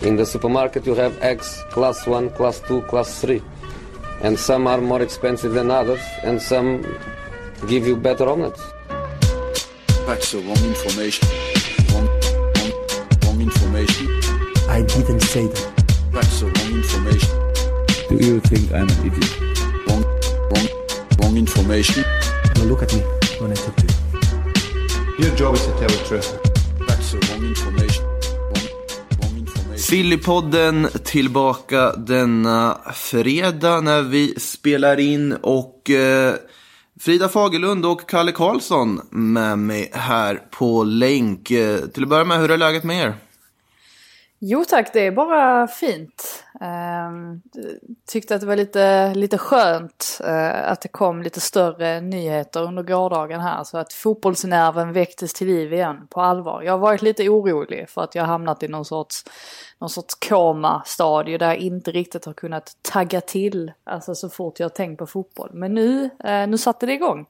In the supermarket you have eggs class 1, class 2, class 3. And some are more expensive than others, and some give you better omelets. That's the wrong information. Wrong information. I didn't say that. That's the wrong information. Do you think I'm an idiot? Wrong information. Now look at me when I talk to you. Your job is to tell the truth. That's the wrong information. Wrong information. Sillypodden tillbaka denna fredag när vi spelar in och Frida Fagerlund och Kalle Karlsson med mig här på länk. Till att börja med, hur är läget med er? Jo tack, det är bara fint. Tyckte att det var lite skönt att det kom lite större nyheter under gårdagen här. Så att fotbollsnerven väcktes till liv igen på allvar. Jag har varit lite orolig för att jag har hamnat i någon sorts koma-stadie där jag inte riktigt har kunnat tagga till. Alltså så fort jag har tänkt på fotboll. Men nu satte det igång.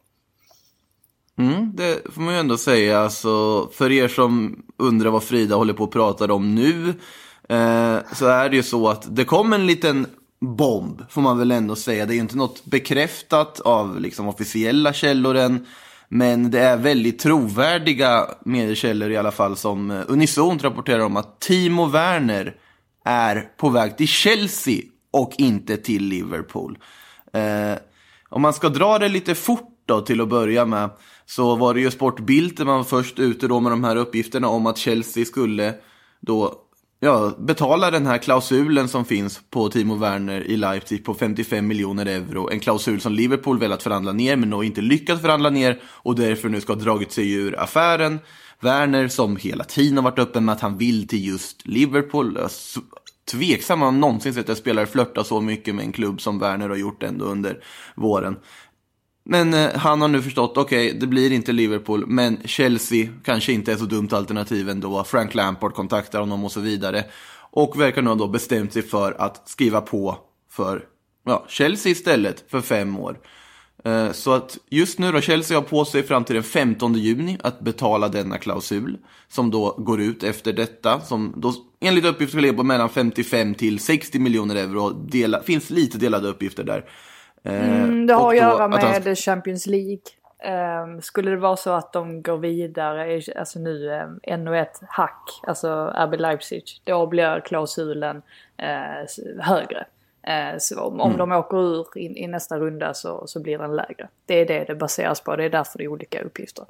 Det får man ju ändå säga. Alltså, för er som undrar vad Frida håller på att prata om nu, så är det ju så att det kom en liten bomb, får man väl ändå säga. Det är ju inte något bekräftat av liksom officiella källor än, men det är väldigt trovärdiga mediekällor i alla fall som unisont rapporterar om att Timo Werner är på väg till Chelsea och inte till Liverpool. Om man ska dra det lite fort då, till att börja med, så var det ju Sportbild där man var först ute då med de här uppgifterna om att Chelsea skulle då betala den här klausulen som finns på Timo Werner i Leipzig på 55 miljoner euro. En klausul som Liverpool velat förhandla ner men nog inte lyckats förhandla ner och därför nu ska ha dragit sig ur affären. Werner som hela tiden har varit öppen med att han vill till just Liverpool. Tveksam om någonsin sett att spelare flörta så mycket med en klubb som Werner har gjort ändå under våren. Men han har nu förstått, okej, det blir inte Liverpool, men Chelsea kanske inte är så dumt alternativ ändå. Frank Lampard kontaktar honom och så vidare. Och verkar nu ha då bestämt sig för att skriva på för Chelsea istället för 5 år. Så att just nu då, Chelsea har på sig fram till den 15 juni att betala denna klausul som då går ut efter detta, som då enligt uppgifter ska ligga på mellan 55 till 60 miljoner euro. Finns lite delade uppgifter där. Det har att göra med Champions League. Skulle det vara så att de går vidare, alltså nu ännu ett hack, alltså RB Leipzig, då blir klausulen högre. Så om de åker ur i nästa runda så blir den lägre. Det är det baseras på, det är därför det är olika uppgifter.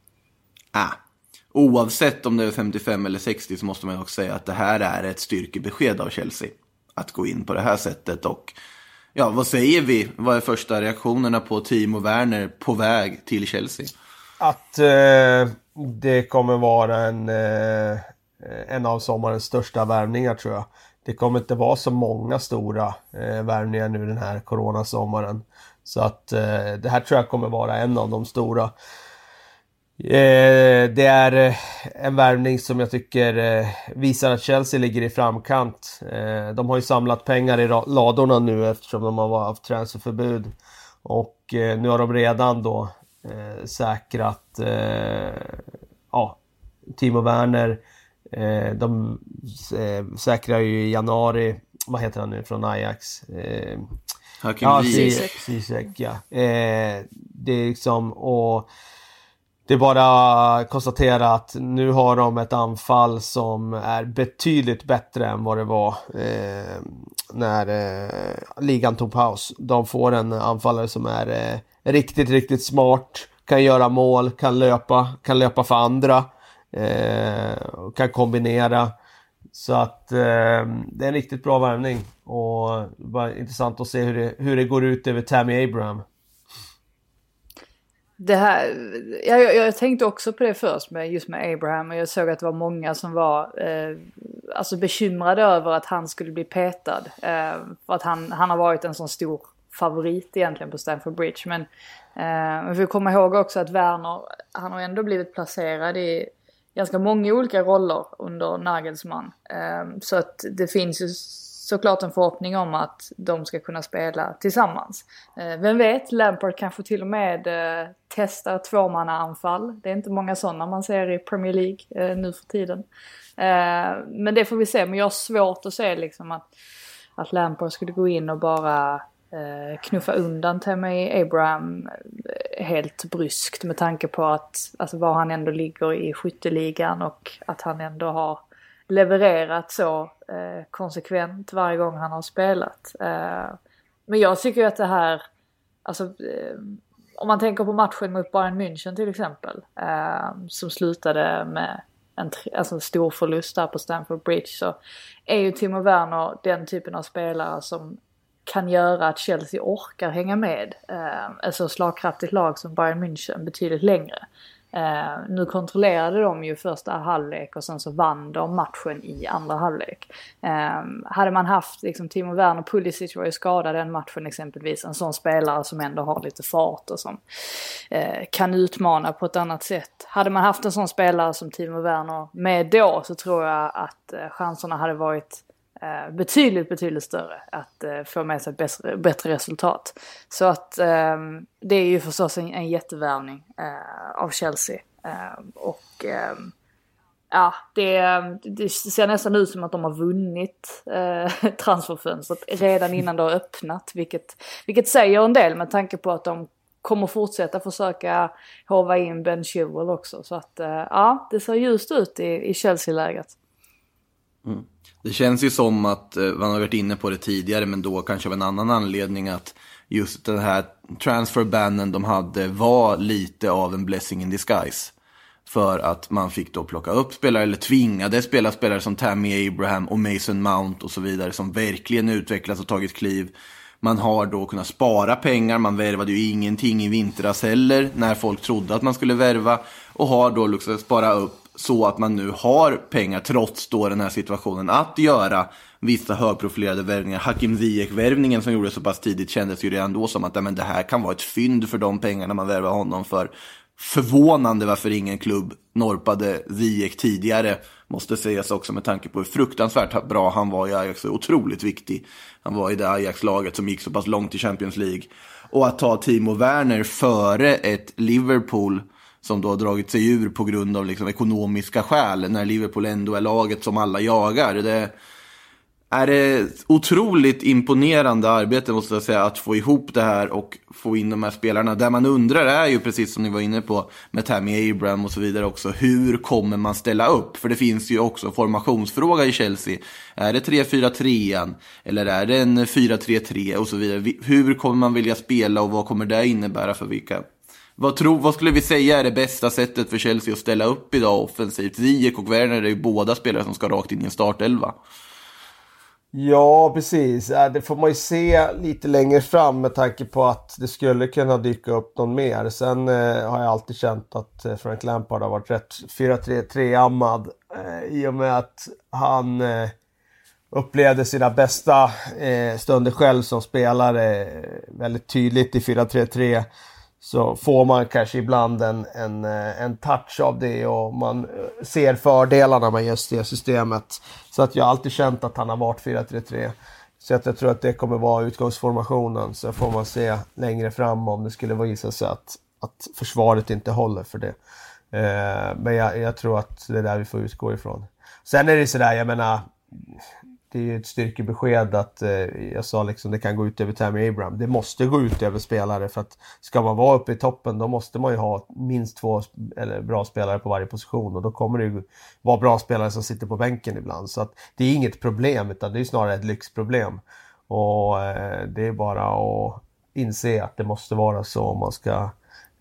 Oavsett om det är 55 eller 60 så måste man också säga att det här är ett styrkebesked av Chelsea att gå in på det här sättet. Och vad säger vi? Vad är första reaktionerna på Timo Werner på väg till Chelsea? Att det kommer vara en av sommarens största värvningar, tror jag. Det kommer inte vara så många stora värvningar nu den här coronasommaren. Så att det här tror jag kommer vara en av de stora. Det är en värvning som jag tycker visar att Chelsea ligger i framkant. De har ju samlat pengar i ladorna nu eftersom de har haft transferförbud. Och nu har de redan då säkrat Timo Werner. De säkrar ju i januari, vad heter han nu från Ajax? Ziyech, ja. Det är liksom, och det är bara att konstatera att nu har de ett anfall som är betydligt bättre än vad det var när ligan tog paus. De får en anfallare som är riktigt, riktigt smart, kan göra mål, kan löpa för andra, kan kombinera. Så att det är en riktigt bra värvning och det var intressant att se hur det går ut över Tammy Abraham. Det här, jag tänkte också på det först med Abraham, och jag såg att det var många som var bekymrade över att han skulle bli petad, för att han har varit en sån stor favorit egentligen på Stamford Bridge, men vi får komma ihåg också att Werner, han har ändå blivit placerad i ganska många olika roller under Nagelsmann, så att det finns ju såklart en förhoppning om att de ska kunna spela tillsammans. Vem vet, Lampard kanske till och med testar tvåmannaanfall. Det är inte många sådana man ser i Premier League nu för tiden. Men det får vi se. Men jag har svårt att se liksom att Lampard skulle gå in och bara knuffa undan Tammy Abraham helt bryskt med tanke på att alltså var han ändå ligger i skytteligan och att han ändå har levererat så konsekvent varje gång han har spelat. Men jag tycker att det här, alltså, om man tänker på matchen mot Bayern München till exempel, som slutade med en stor förlust där på Stamford Bridge, så är ju Timo Werner den typen av spelare som kan göra att Chelsea orkar hänga med ett så slagkraftigt lag som Bayern München betydligt längre. Nu kontrollerade de ju första halvlek och sen så vann de matchen i andra halvlek. Hade man haft liksom, Timo Werner, Pulisic var ju skadad den matchen exempelvis, en sån spelare som ändå har lite fart och som kan utmana på ett annat sätt. Hade man haft en sån spelare som Timo Werner med då, så tror jag att chanserna hade varit betydligt större att få med sig bättre resultat. Så att det är ju förstås en jättevärvning av Chelsea. Ja, det ser nästan ut som att de har vunnit transferfönstret redan innan det har öppnat, vilket säger en del med tanke på att de kommer fortsätta försöka hova in Ben Chilwell också. Så att ja, det ser ljust ut i Chelsea-läget. Mm. Det känns ju som att man har varit inne på det tidigare, men då kanske av en annan anledning, att just den här transferbannen de hade var lite av en blessing in disguise. För att man fick då plocka upp spelare, eller tvingade spelare som Tammy Abraham och Mason Mount och så vidare, som verkligen utvecklats och tagit kliv. Man har då kunnat spara pengar, man värvade ju ingenting i vintras heller när folk trodde att man skulle värva, och har då liksom spara upp så att man nu har pengar trots då den här situationen att göra vissa högprofilerade värvningar. Hakim Ziyech-värvningen som gjorde så pass tidigt kändes ju redan då som att men det här kan vara ett fynd för de pengarna man värvar honom för. Förvånande varför ingen klubb norpade Ziyech tidigare, måste sägas också med tanke på hur fruktansvärt bra han var i Ajax. Otroligt viktig. Han var i det Ajax-laget som gick så pass långt i Champions League. Och att ta Timo Werner före ett Liverpool som då har dragit sig ur på grund av liksom ekonomiska skäl, när Liverpool ändå är laget som alla jagar. Det är ett otroligt imponerande arbete, måste jag säga, att få ihop det här och få in de här spelarna. Där man undrar är ju, precis som ni var inne på med Tammy Abraham och så vidare också, hur kommer man ställa upp? För det finns ju också formationsfråga i Chelsea. Är det 3-4-3 eller är det en 4-3-3 och så vidare? Hur kommer man vilja spela och vad kommer det innebära för vilka? Vad skulle vi säga är det bästa sättet för Chelsea att ställa upp idag offensivt? Ziyech och Werner är ju båda spelare som ska rakt in i en startelva. Ja, precis. Det får man ju se lite längre fram med tanke på att det skulle kunna dyka upp någon mer. Sen har jag alltid känt att Frank Lampard har varit rätt 4-3-3-ammad i och med att han upplevde sina bästa stunder själv som spelare väldigt tydligt i 4-3-3. Så får man kanske ibland en touch av det och man ser fördelarna med just det systemet. Så att jag har alltid känt att han har varit 4-3-3. Så att jag tror att det kommer vara utgångsformationen. Så får man se längre fram om det skulle visa sig att försvaret inte håller för det. Men jag tror att det är där vi får utgå ifrån. Sen är det sådär, jag menar, det är ju ett styrkebesked att jag sa liksom det kan gå ut över Tammy Abraham. Det måste gå ut över spelare, för att ska man vara uppe i toppen då måste man ju ha minst 2 bra spelare på varje position, och då kommer det ju vara bra spelare som sitter på bänken ibland. Så att det är inget problem, utan det är snarare ett lyxproblem. Och det är bara att inse att det måste vara så om man ska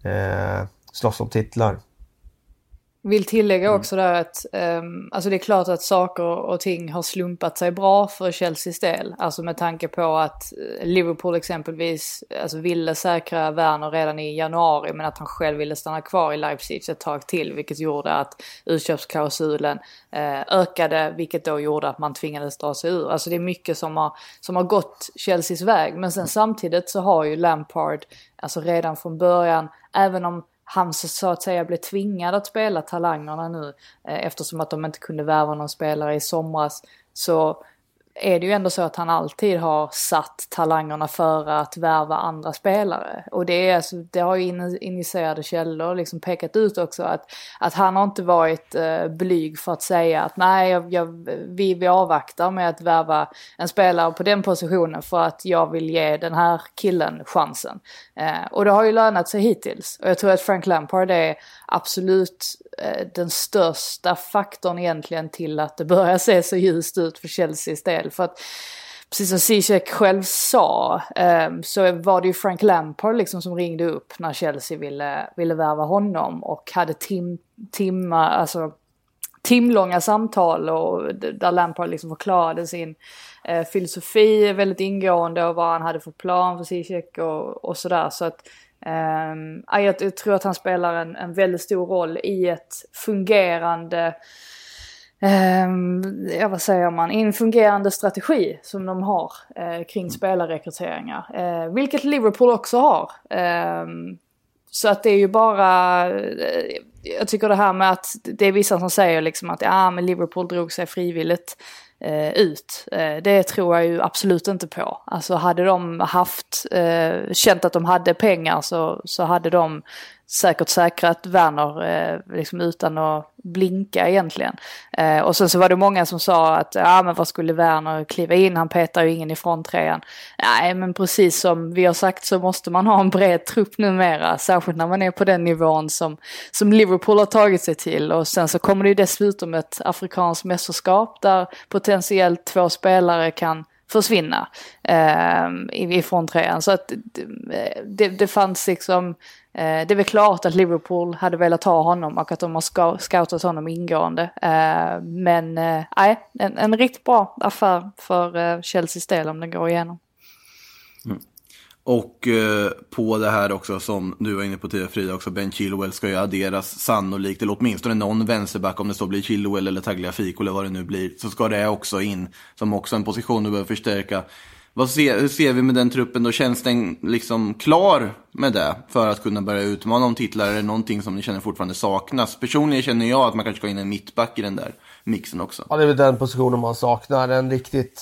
slåss om titlar. Vill tillägga också där att alltså det är klart att saker och ting har slumpat sig bra för Chelseas del. Alltså med tanke på att Liverpool exempelvis alltså ville säkra Werner redan i januari, men att han själv ville stanna kvar i Leipzig ett tag till, vilket gjorde att utköpsklausulen ökade, vilket då gjorde att man tvingades dra sig ur. Alltså det är mycket som har gått Chelseas väg, men sen samtidigt så har ju Lampard alltså redan från början, även om han så att säga blev tvingad att spela talangerna nu eftersom att de inte kunde värva någon spelare i somras, så är det ju ändå så att han alltid har satt talangerna för att värva andra spelare. Och det har ju initierade källor liksom pekat ut också att han har inte varit blyg för att säga att nej, vi avvaktar med att värva en spelare på den positionen för att jag vill ge den här killen chansen. Och det har ju lönat sig hittills. Och jag tror att Frank Lampard är absolut den största faktorn egentligen till att det börjar se så ljust ut för Chelseas del. För att precis som Zizek själv sa så var det ju Frank Lampard liksom som ringde upp när Chelsea ville värva honom och hade timlånga samtal och där Lampard liksom förklarade sin filosofi väldigt ingående och vad han hade för plan för Zizek och sådär. Så att jag tror att han spelar en väldigt stor roll i ett fungerande i en fungerande strategi som de har kring spelarrekryteringar. Vilket Liverpool också har. Så att det är ju bara, jag tycker det här med att det är vissa som säger liksom att men Liverpool drog sig frivilligt ut. Det tror jag ju absolut inte på. Alltså hade de känt att de hade pengar så hade de säkert säkrat Werner liksom utan att blinka egentligen. Och sen så var det många som sa att men vad skulle Werner kliva in? Han petar ju ingen ifrån trean. Nej, men precis som vi har sagt så måste man ha en bred trupp numera. Särskilt när man är på den nivån som Liverpool har tagit sig till. Och sen så kommer det ju dessutom ett afrikanskt mästerskap där potentiellt 2 spelare kan försvinna ifrån trean. Så att det fanns liksom det är väl klart att Liverpool hade velat ha honom och att de har scoutat honom ingående. Men en riktigt bra affär för Chelseas del om den går igenom. Mm. Och på det här också som du var inne på tidigare Frida också, Ben Chilwell ska ju adderas sannolikt, eller åtminstone någon vänsterback, om det så blir Chilwell eller Tagliafico eller vad det nu blir, så ska det också in som också en position du behöver förstärka. Hur ser vi med den truppen då? Känns den liksom klar med det för att kunna börja utmana om titlar? Är det någonting som ni känner fortfarande saknas? Personligen känner jag att man kanske ska in en mittback i den där mixen också. Ja, det är väl den positionen man saknar. En riktigt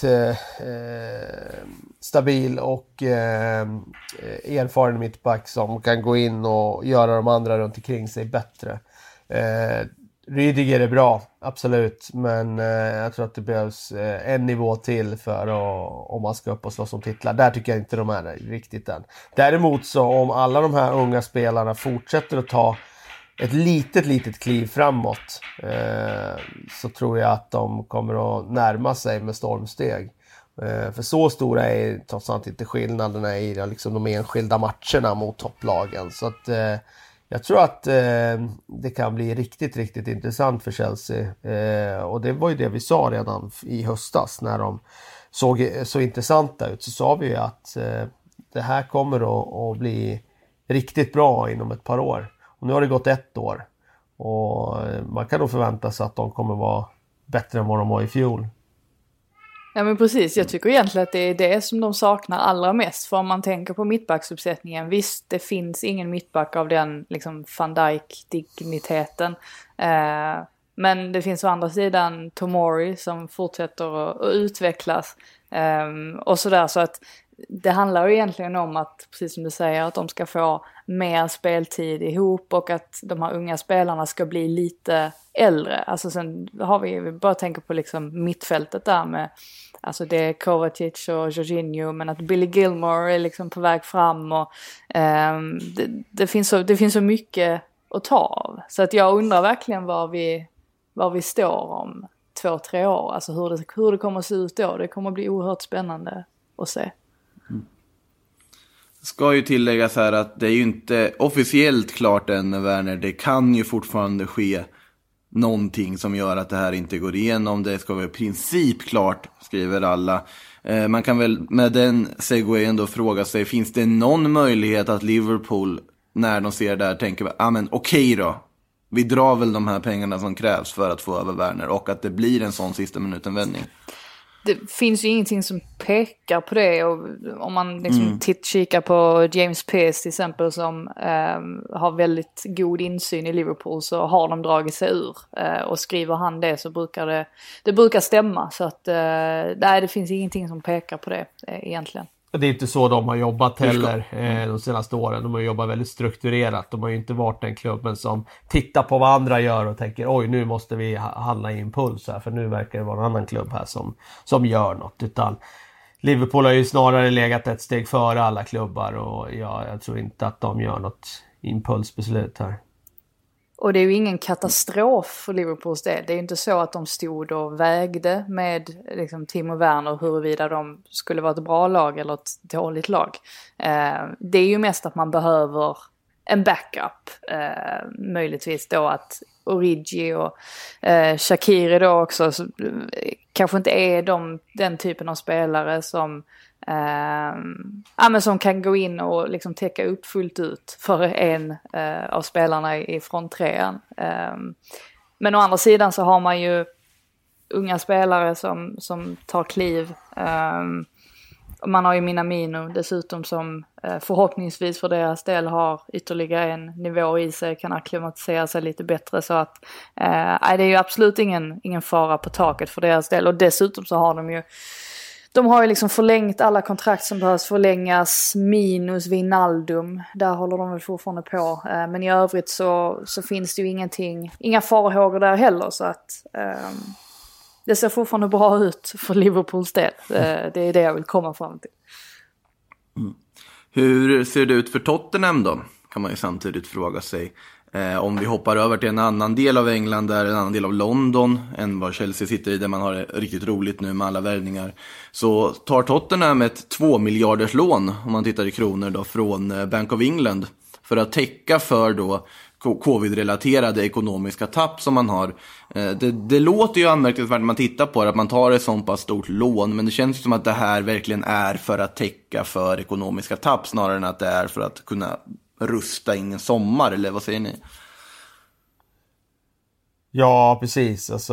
stabil och erfaren mittback som kan gå in och göra de andra runt omkring sig bättre. Rüdiger är bra, absolut, men jag tror att det behövs en nivå till för om man ska upp och slåss om titlar. Där tycker jag inte de är riktigt än. Däremot så om alla de här unga spelarna fortsätter att ta ett litet kliv framåt så tror jag att de kommer att närma sig med stormsteg. För så stora är trots allt inte skillnaderna i liksom de enskilda matcherna mot topplagen. Så att jag tror att det kan bli riktigt intressant för Chelsea. Och det var ju det vi sa redan i höstas när de såg så intressanta ut. Så sa vi ju att det här kommer att bli riktigt bra inom ett par år. Och nu har det gått 1 år. Och man kan nog förvänta sig att de kommer vara bättre än vad de var i fjol. Ja men precis, jag tycker egentligen att det är det som de saknar allra mest. För om man tänker på mittbacksuppsättningen, visst det finns ingen mittback av den liksom Van Dijk-digniteten. Men det finns å andra sidan Tomori som fortsätter att utvecklas. Och sådär, så att det handlar ju egentligen om att, precis som du säger, att de ska få mer speltid ihop och att de här unga spelarna ska bli lite äldre. Alltså sen har vi bara tänker på liksom mittfältet där med, alltså det är Kovacic och Jorginho, men att Billy Gilmore är liksom på väg fram och det finns så mycket att ta av. Så att jag undrar verkligen var vi står om 2-3 år. Alltså hur det kommer att se ut då. Det kommer att bli oerhört spännande att se. Ska ju tilläggas här att det är ju inte officiellt klart än, Werner. Det kan ju fortfarande ske någonting som gör att det här inte går igenom. Det ska vara i princip klart, skriver alla. Man kan väl med den segwayen då fråga sig, finns det någon möjlighet att Liverpool, när de ser det där, tänker men okej då, vi drar väl de här pengarna som krävs för att få över Werner, och att det blir en sån sista minuten vändning? det finns ju ingenting som pekar på det. Och om man liksom kikar på James Pearce till exempel som har väldigt god insyn i Liverpool, så har de dragit sig ur. Och skriver han det så brukar det brukar stämma. Så att nej, det finns ingenting som pekar på det egentligen. Det är inte så de har jobbat heller de senaste åren. De har jobbat väldigt strukturerat. De har ju inte varit den klubben som tittar på vad andra gör och tänker oj, nu måste vi handla i impuls här, för nu verkar det vara en annan klubb här som gör något. Utan Liverpool har ju snarare legat ett steg före alla klubbar, och jag tror inte att de gör något impulsbeslut här. Och det är ju ingen katastrof för Liverpools del. Det är ju inte så att de stod och vägde med liksom, Timo Werner huruvida de skulle vara ett bra lag eller ett dåligt lag. Det är ju mest att man behöver en backup. Möjligtvis då att Origi och Shaqiri då också kanske inte är den typen av spelare som men som kan gå in och liksom täcka upp fullt ut för en av spelarna i fronttrean. Men å andra sidan så har man ju unga spelare som tar kliv. Man har ju Minamino dessutom som förhoppningsvis för deras del har ytterligare en nivå i sig, kan akklimatisera sig lite bättre, så att det är ju absolut ingen fara på taket för deras del. Och dessutom så har de har ju liksom förlängt alla kontrakt som behövs förlängas, minus Wijnaldum. Där håller de väl fortfarande på. Men i övrigt så finns det ju inga farhågor där heller. Så att det ser fortfarande bra ut för Liverpools del. Det är det jag vill komma fram till. Hur ser det ut för Tottenham då? Kan man ju samtidigt fråga sig. Om vi hoppar över till en annan del av England, där en annan del av London än vad Chelsea sitter i, där man har det riktigt roligt nu med alla värvningar, så tar Tottenham ett 2 miljarders lån, om man tittar i kronor då, från Bank of England för att täcka för då covid-relaterade ekonomiska tapp som man har. Det låter ju anmärkningsvärt när man tittar på det, att man tar ett sånt pass stort lån, men det känns ju som att det här verkligen är för att täcka för ekonomiska tapp snarare än att det är för att kunna rusta in en sommar, eller vad säger ni? Ja, precis. Alltså,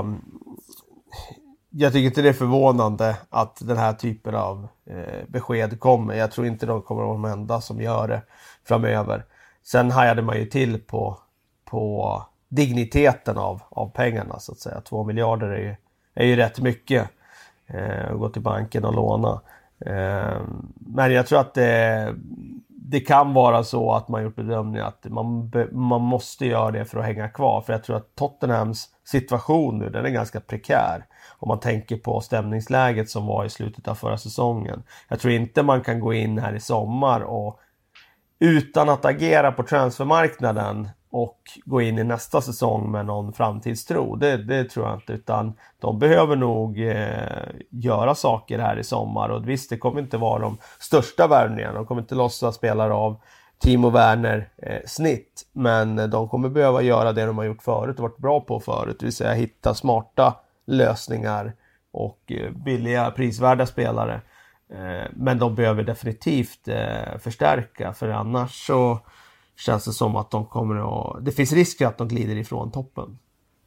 jag tycker inte det är förvånande att den här typen av besked kommer. Jag tror inte de kommer att vara de enda som gör det framöver. Sen hajade man ju till på digniteten av pengarna, så att säga. 2 miljarder är ju rätt mycket att gå till banken och låna. Men jag tror att det kan vara så att man gjort bedömningen att man måste göra det för att hänga kvar. För jag tror att Tottenhams situation nu, den är ganska prekär. Om man tänker på stämningsläget som var i slutet av förra säsongen. Jag tror inte man kan gå in här i sommar och utan att agera på transfermarknaden och gå in i nästa säsong med någon framtidstro. Det tror jag inte, utan de behöver nog göra saker här i sommar. Och visst, det kommer inte vara de största värvningarna. De kommer inte lossa spelare av Timo Werner snitt. Men de kommer behöva göra det de har gjort förut och varit bra på förut. Det vill säga hitta smarta lösningar och billiga, prisvärda spelare. Men de behöver definitivt förstärka, för annars så känns det som att de kommer att... Det finns risk att de glider ifrån toppen.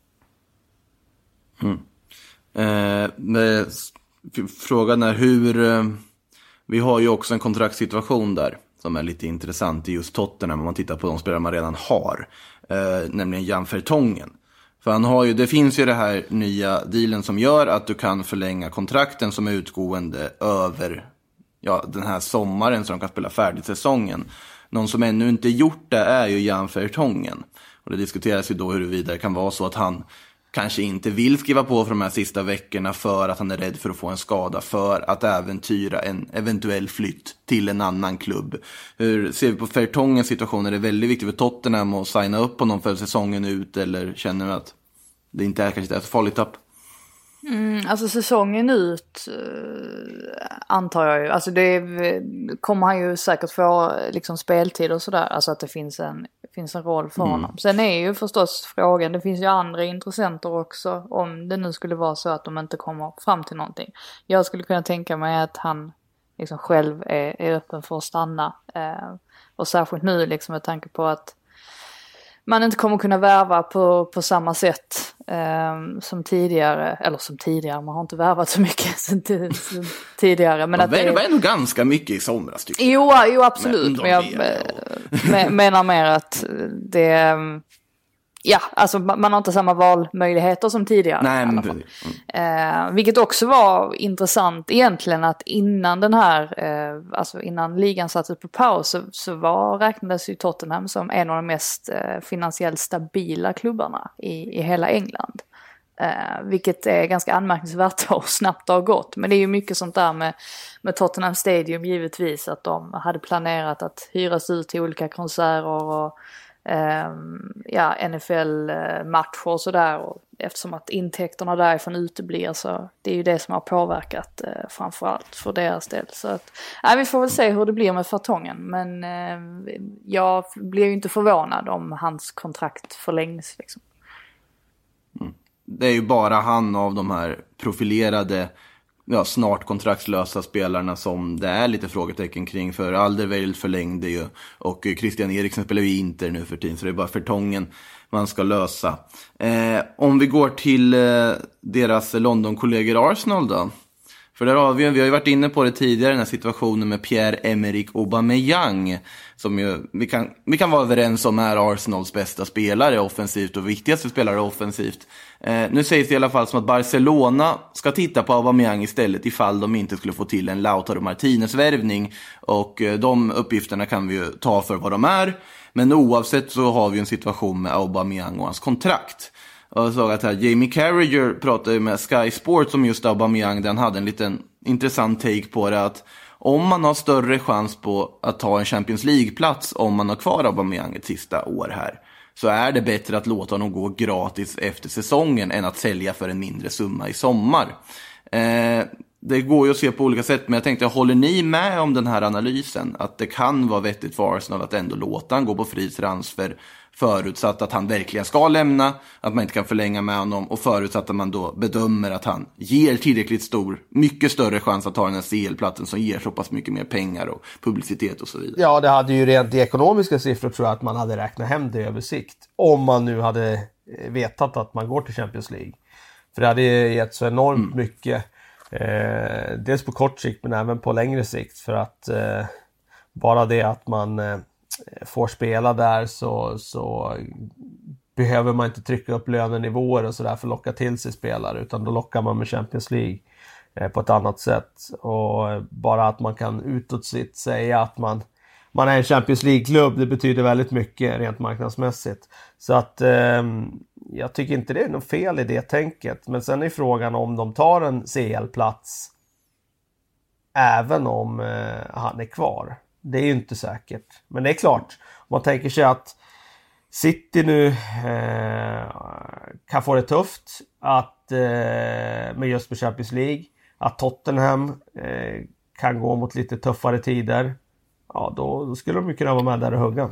Frågan är hur... Vi har ju också en kontraktssituation där som är lite intressant i just Tottenham om man tittar på de spelare man redan har. Nämligen Jan Vertonghen. För han har ju, det finns ju det här nya dealen som gör att du kan förlänga kontrakten som är utgående över den här sommaren, så de kan spela färdigt säsongen. Någon som ännu inte gjort det är ju Jan Vertonghen. Och det diskuteras ju då huruvida det kan vara så att han kanske inte vill skriva på för de här sista veckorna för att han är rädd för att få en skada, för att äventyra en eventuell flytt till en annan klubb. Hur ser vi på Vertonghens situation? Är det väldigt viktigt för Tottenham att signa upp på någon för säsongen ut, eller känner du att det inte är kanske ett farligt tapp? Alltså säsongen ut antar jag ju. Alltså det kommer han ju säkert få liksom speltid och sådär. Alltså att det finns en roll för honom. Sen är ju förstås frågan, det finns ju andra intressenter också. Om det nu skulle vara så att de inte kommer fram till någonting. Jag skulle kunna tänka mig att han liksom själv är öppen för att stanna. Och särskilt nu liksom med tanke på att man inte kommer kunna värva på samma sätt som tidigare. Eller som tidigare, man har inte värvat så mycket som tidigare. Men att det var ändå ganska mycket i somras tycker jag. Jo, absolut. Men jag menar mer att det... Ja, alltså man har inte samma valmöjligheter som tidigare. Nej, men vilket också var intressant egentligen, att innan den här, alltså innan ligan satt ut på paus så räknades ju Tottenham som en av de mest finansiellt stabila klubbarna i hela England. Vilket är ganska anmärkningsvärt och snabbt har gått. Men det är ju mycket sånt där med Tottenham Stadium givetvis, att de hade planerat att hyras ut till olika konserter och NFL-matcher och sådär, och eftersom att intäkterna därifrån uteblir, så det är ju det som har påverkat framförallt för deras del. Så att, vi får väl se hur det blir med Fartongen, men jag blir ju inte förvånad om hans kontrakt förlängs liksom. Det är ju bara han av de här profilerade, snart kontraktslösa spelarna som det är lite frågetecken kring, för Alderweireld förlängde ju och Christian Eriksen spelar ju Inter nu för tiden, så det är bara Fartongen man ska lösa. Om vi går till deras London-kollegor Arsenal då. För där har vi har ju varit inne på det tidigare, den här situationen med Pierre-Emerick Aubameyang, som ju vi kan vara överens om är Arsenals bästa spelare offensivt och viktigaste spelare offensivt. Nu sägs det i alla fall som att Barcelona ska titta på Aubameyang istället ifall de inte skulle få till en Lautaro Martinez-värvning, och de uppgifterna kan vi ju ta för vad de är. Men oavsett så har vi en situation med Aubameyang och hans kontrakt. Och jag såg att här, Jamie Carragher pratade med Sky Sports om just Aubameyang. Den hade en liten intressant take på det, att om man har större chans på att ta en Champions League-plats om man har kvar Aubameyang ett sista år här, så är det bättre att låta honom gå gratis efter säsongen än att sälja för en mindre summa i sommar. Det går ju att se på olika sätt, men jag tänkte, håller ni med om den här analysen? Att det kan vara vettigt för Arsenal att ändå låta han gå på fri transfer, förutsatt att han verkligen ska lämna, att man inte kan förlänga med honom, och förutsatt att man då bedömer att han ger tillräckligt mycket större chans att ta den här CL-platsen som ger så pass mycket mer pengar och publicitet och så vidare. Ja, det hade ju rent i ekonomiska siffror, tror jag, att man hade räknat hem det över sikt. Om man nu hade vetat att man går till Champions League. För det hade gett så enormt mycket, dels på kort sikt men även på längre sikt, för att bara det att man får spela där så behöver man inte trycka upp lönenivåer och sådär för att locka till sig spelare, utan då lockar man med Champions League på ett annat sätt. Och bara att man kan utåt sitt säga att man är en Champions League-klubb, det betyder väldigt mycket rent marknadsmässigt. Så att jag tycker inte det är något fel i det tänket. Men sen är frågan om de tar en CL-plats även om han är kvar. Det är ju inte säkert. Men det är klart, om man tänker sig att City nu kan få det tufft att, med just med Champions League, att Tottenham kan gå mot lite tuffare tider, ja då skulle de ju kunna vara med där och hugga.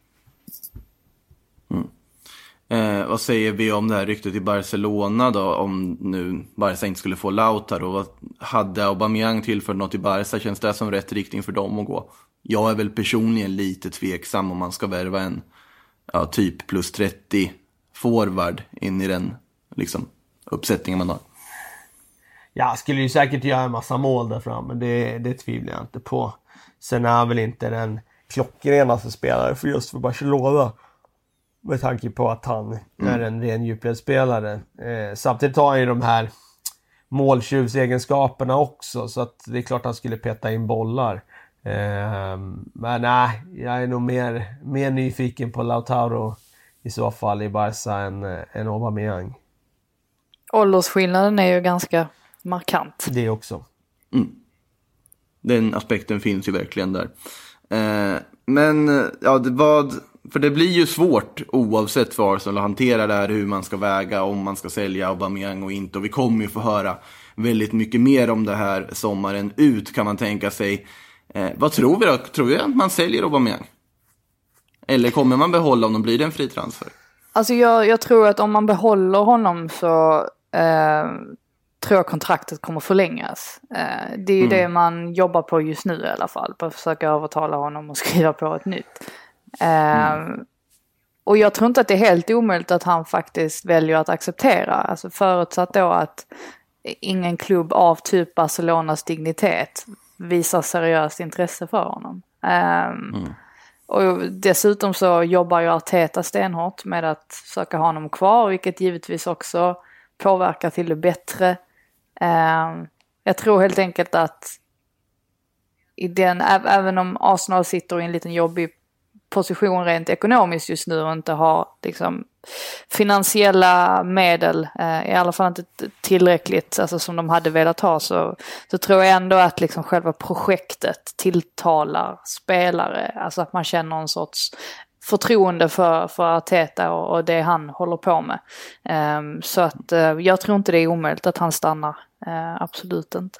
Vad säger vi om det här ryktet i Barcelona då, om nu Barca inte skulle få Lautaro? Vad hade Aubameyang tillfört något i Barca? Känns det som rätt riktning för dem att gå? Jag är väl personligen lite tveksam om man ska värva en typ plus 30 forward in i den liksom uppsättningen man har. Ja, skulle ju säkert göra en massa mål där fram, men det tvivlar jag inte på. Sen är han väl inte den klockrenaste spelare för Barcelona, med tanke på att han är en ren djupledsspelare. Samtidigt har han ju de här måltjuvsegenskaperna också, så att det är klart han skulle peta in bollar. Men nej, jag är nog mer nyfiken på Lautaro i så fall i Barca än Aubameyang. Åldersskillnaden är ju ganska markant. Det också. Den aspekten finns ju verkligen där. Men ja, för det blir ju svårt oavsett för Arsenal att hantera det här, hur man ska väga, om man ska sälja Aubameyang och inte. Och vi kommer ju få höra väldigt mycket mer om det här sommaren ut, kan man tänka sig. Vad tror vi då? Tror vi att man säljer Aubameyang? Eller kommer man behålla honom? Blir det en fri transfer? Alltså jag tror att om man behåller honom så tror jag kontraktet kommer förlängas. Det är ju det man jobbar på just nu i alla fall. På att försöka övertala honom och skriva på ett nytt. Och jag tror inte att det är helt omöjligt att han faktiskt väljer att acceptera. Alltså förutsatt då att ingen klubb av typ Barcelonas dignitet visar seriöst intresse för honom. Och dessutom så jobbar ju Arteta stenhårt med att försöka ha honom kvar, vilket givetvis också påverkar till det bättre. Jag tror helt enkelt att även om Arsenal sitter i en liten jobbig position rent ekonomiskt just nu och inte har liksom finansiella medel, i alla fall inte tillräckligt alltså som de hade velat ha, så tror jag ändå att liksom själva projektet tilltalar spelare, alltså att man känner en sorts förtroende för Arteta och det han håller på med. Så att jag tror inte det är omöjligt att han stannar, absolut inte.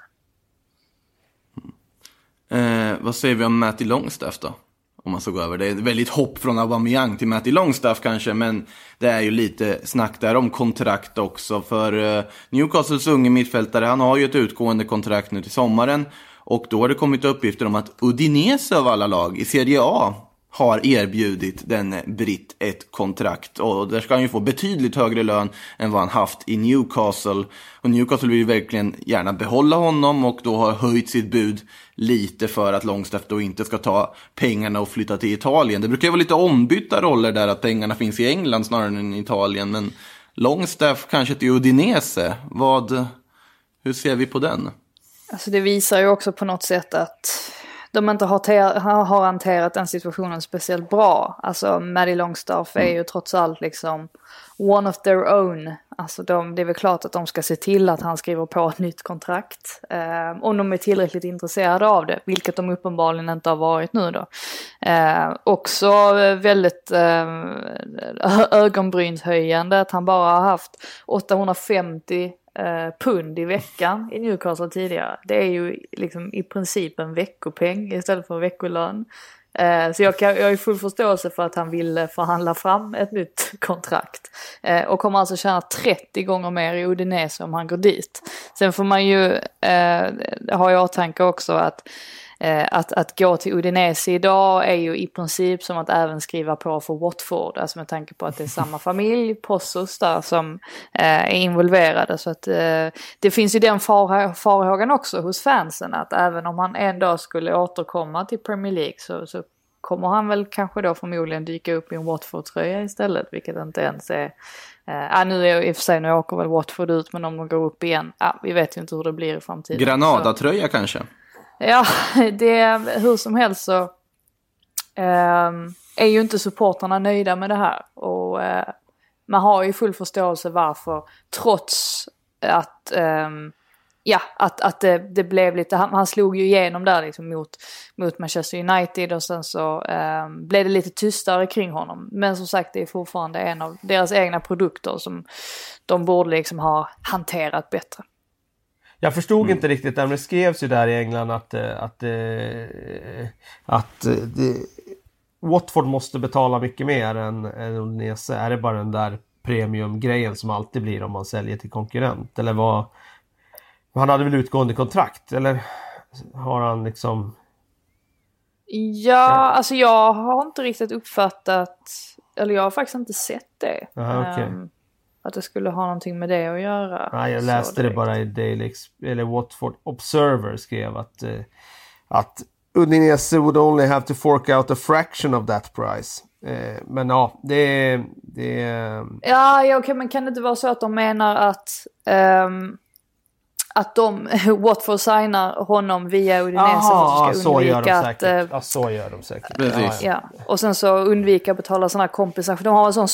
Vad säger vi om Matty Longstaff då? Om man ska gå över. Det är ett väldigt hopp från Aubameyang till Matty Longstaff kanske, men det är ju lite snack där om kontrakt också. För Newcastles unge mittfältare, han har ju ett utgående kontrakt nu till sommaren. Och då har det kommit uppgifter om att Udinese av alla lag i Serie A har erbjudit den britt ett kontrakt. Och där ska han ju få betydligt högre lön än vad han haft i Newcastle. Och Newcastle vill ju verkligen gärna behålla honom och då har höjt sitt bud lite för att Longstaff då inte ska ta pengarna och flytta till Italien. Det brukar ju vara lite ombytta roller där, att pengarna finns i England snarare än i Italien. Men Longstaff kanske till Udinese. Hur ser vi på den? Alltså det visar ju också på något sätt att de inte har hanterat den situationen speciellt bra. Alltså Matty Longstaff är ju trots allt liksom one of their own. Alltså det är väl klart att de ska se till att han skriver på ett nytt kontrakt. Om de är tillräckligt intresserade av det, vilket de uppenbarligen inte har varit nu då. Också väldigt ögonbrynshöjande att han bara har haft 850 pund i veckan i Newcastle tidigare. Det är ju liksom i princip en veckopeng istället för veckolön. Så jag har full förståelse för att han vill förhandla fram ett nytt kontrakt. Och kommer alltså tjäna 30 gånger mer i Udinese om han går dit. Sen får man ju ha i åtanke också att gå till Udinese idag är ju i princip som att även skriva på för Watford. Alltså med tanke på att det är samma familj, Possos där, som är involverade. Så att det finns ju den farhågan också hos fansen, att även om han en dag skulle återkomma till Premier League så kommer han väl kanske då förmodligen dyka upp i en Watford-tröja istället, vilket inte ens är... nu är i och för sig, nu åker väl Watford ut, men om de går upp igen, vi vet ju inte hur det blir i framtiden. Granada-tröja kanske? Ja, hur som helst så är ju inte supporterna nöjda med det här. Och man har ju full förståelse varför, trots att det blev lite, han slog ju igenom där liksom mot Manchester United, och sen så blev det lite tystare kring honom. Men som sagt, det är fortfarande en av deras egna produkter som de borde liksom ha hanterat bättre. Jag förstod inte riktigt, det skrevs ju där i England att Watford måste betala mycket mer än Udinese. Är det bara den där premiumgrejen som alltid blir om man säljer till konkurrent? Eller vad? Han hade väl utgående kontrakt? Eller har han liksom... Ja, alltså jag har inte riktigt uppfattat, eller jag har faktiskt inte sett det. Aha, okay. Att det skulle ha någonting med det att göra. Nej, jag läste det bara i eller Watford Observer skrev att Udinese would only have to fork out a fraction of that price. Men ja, det Ja, okej, men kan det inte vara så att de menar att Watford signar honom via Udinese för att ska undvika att... så gör de säkert. Precis. Ja. Och sen så undvika att betala sådana kompensation. De har en sån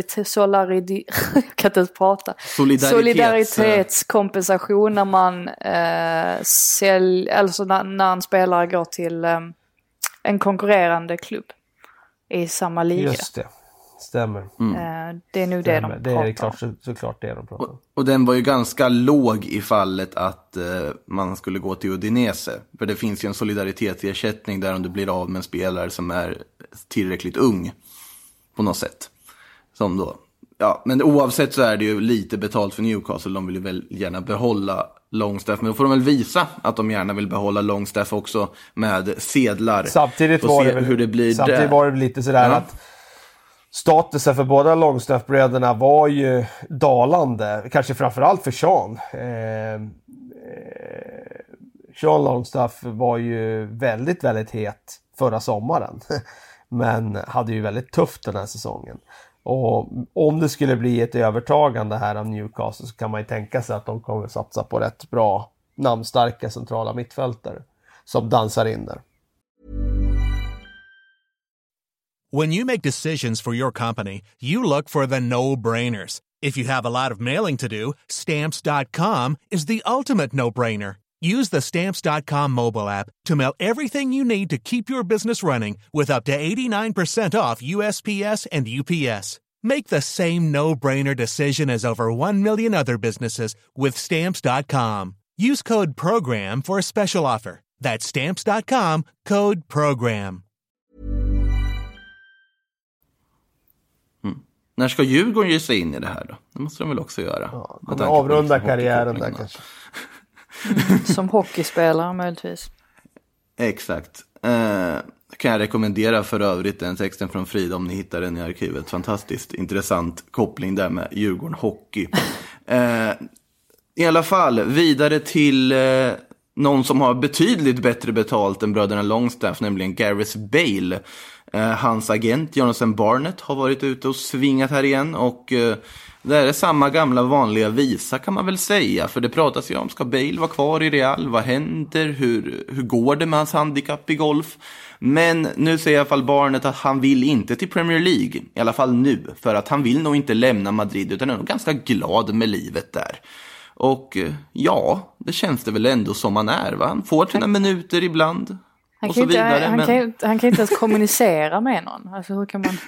solidaritetskompensation när man alltså när en spelare går till en konkurrerande klubb i samma liga. Just det. Stämmer. Det är nog det de pratar om. Det är klart, såklart det de pratar om. Och den var ju ganska låg i fallet att man skulle gå till Udinese. För det finns ju en solidaritetsersättning där om du blir av med en spelare som är tillräckligt ung på något sätt. Som då. Ja, men oavsett så är det ju lite betalt för Newcastle. De vill ju väl gärna behålla Longstaff. Men då får de väl visa att de gärna vill behålla Longstaff också med sedlar. Samtidigt var det väl, hur det blir samtidigt var det lite sådär att statusen för båda Longstaff-bröderna var ju dalande. Kanske framförallt för Sean. Sean Longstaff var ju väldigt, väldigt het förra sommaren. Men hade ju väldigt tufft den här säsongen. Och om det skulle bli ett övertagande här av Newcastle så kan man ju tänka sig att de kommer satsa på rätt bra namnstarka centrala mittfältare som dansar in där. When you make decisions for your company, you look for the no-brainers. If you have a lot of mailing to do, Stamps.com is the ultimate no-brainer. Use the Stamps.com mobile app to mail everything you need to keep your business running with up to 89% off USPS and UPS. Make the same no-brainer decision as over 1 million other businesses with Stamps.com. Use code PROGRAM for a special offer. That's Stamps.com, code PROGRAM. När ska Djurgården ge sig in i det här då? Det måste de väl också göra. Ja, de avrunda karriären där kanske. Som hockeyspelare möjligtvis. Exakt. Kan jag rekommendera för övrigt den texten från Frida om ni hittar den i arkivet. Fantastiskt intressant koppling där med Djurgården hockey. I alla fall, vidare till någon som har betydligt bättre betalt än bröderna Longstaff, nämligen Gareth Bale. Hans agent Jonathan Barnett har varit ute och svingat här igen och det är samma gamla vanliga visa kan man väl säga, för det pratas ju om, ska Bale vara kvar i Real, vad händer, hur går det med hans handikapp i golf? Men nu säger i alla fall Barnett att han vill inte till Premier League, i alla fall nu, för att han vill nog inte lämna Madrid utan är nog ganska glad med livet där. Och ja, det känns det väl ändå som han är, va? Han får sina minuter ibland. Han kan inte ens kommunicera med någon. Alltså hur kan man...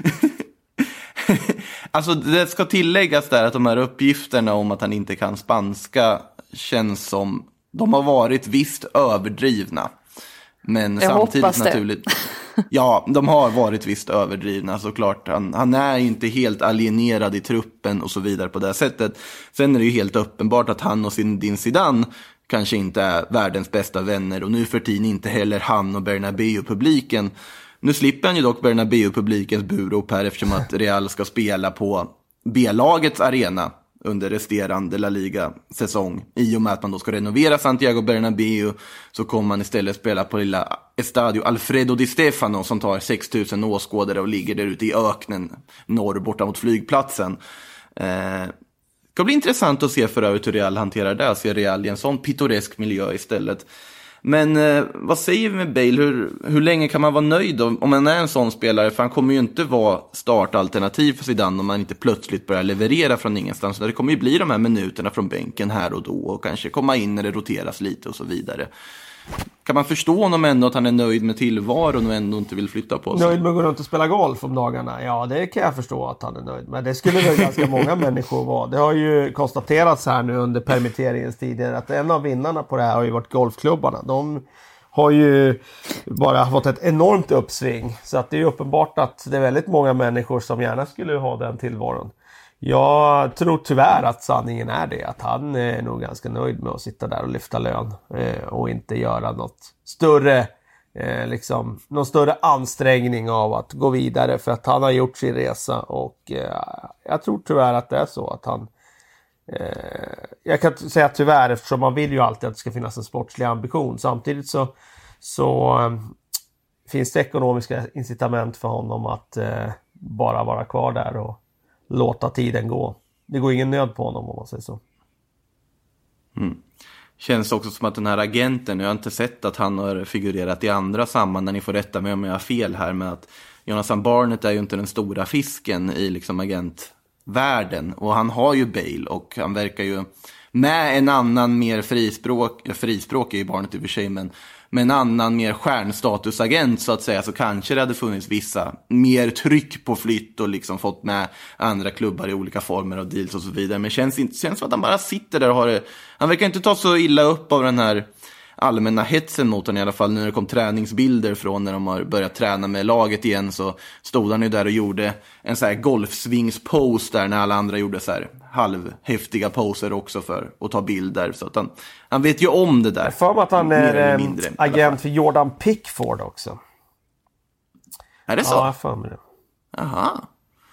Alltså det ska tilläggas där att de här uppgifterna om att han inte kan spanska känns som de har varit visst överdrivna. Men jag samtidigt naturligt. Ja, de har varit visst överdrivna såklart. Han är inte helt alienerad i truppen och så vidare på det sättet. Sen är det ju helt uppenbart att han och Zinedine Zidane kanske inte är världens bästa vänner och nu för tiden inte heller han och Bernabéu-publiken. Nu slipper han ju dock Bernabéu-publikens burop här eftersom att Real ska spela på B-lagets arena under resterande La Liga-säsong. I och med att man då ska renovera Santiago Bernabéu så kommer man istället spela på lilla Estadio Alfredo Di Stefano som tar 6 000 åskådare och ligger där ute i öknen norr borta mot flygplatsen. Det ska bli intressant att se för övrigt hur Real hanterar det. Se Real i en sån pittoresk miljö istället. Men vad säger vi med Bale? Hur länge kan man vara nöjd om man är en sån spelare? För han kommer ju inte vara startalternativ för Zidane om man inte plötsligt börjar leverera från ingenstans. Det kommer ju bli de här minuterna från bänken här och då och kanske komma in när det roteras lite och så vidare. Kan man förstå honom ändå att han är nöjd med tillvaron och ändå inte vill flytta på sig? Nöjd med att gå runt och spela golf om dagarna? Ja, det kan jag förstå att han är nöjd med. Det skulle väl ganska många människor vara. Det har ju konstaterats här nu under permitteringens tider att en av vinnarna på det här har ju varit golfklubbarna. De har ju bara fått ett enormt uppsving. Så att det är ju uppenbart att det är väldigt många människor som gärna skulle ha den tillvaron. Jag tror tyvärr att sanningen är det. Att han är nog ganska nöjd med att sitta där och lyfta lön. Och inte göra något större, någon större ansträngning av att gå vidare. För att han har gjort sin resa. Och jag tror tyvärr att det är så att han... jag kan säga tyvärr eftersom man vill ju alltid att det ska finnas en sportslig ambition. Samtidigt så finns det ekonomiska incitament för honom att bara vara kvar där och låta tiden gå. Det går ingen nöd på honom om man säger så. Känns också som att den här agenten, jag har inte sett att han har figurerat i andra samman, när ni får rätta mig om jag har fel här, med att Jonathan Barnett är ju inte den stora fisken i liksom agentvärlden. Och han har ju Bale och han verkar ju med en annan mer frispråk är ju Barnett i och för sig, men med en annan mer stjärnstatusagent så att säga, så kanske det hade funnits vissa mer tryck på flytt och liksom fått med andra klubbar i olika former av deals och så vidare. Men känns som att han bara sitter där och har det. Han verkar inte ta så illa upp av den här allmänna hetsen mot honom, i alla fall nu när det kom träningsbilder från när de har börjat träna med laget igen, så stod han ju där och gjorde en så här golfsvingspose där när alla andra gjorde så här halvhäftiga poser också för att ta bilder, så att han vet ju om det där. Jag får att han är agent för Jordan Pickford också. Är det så? Ja, jag får med det. Aha.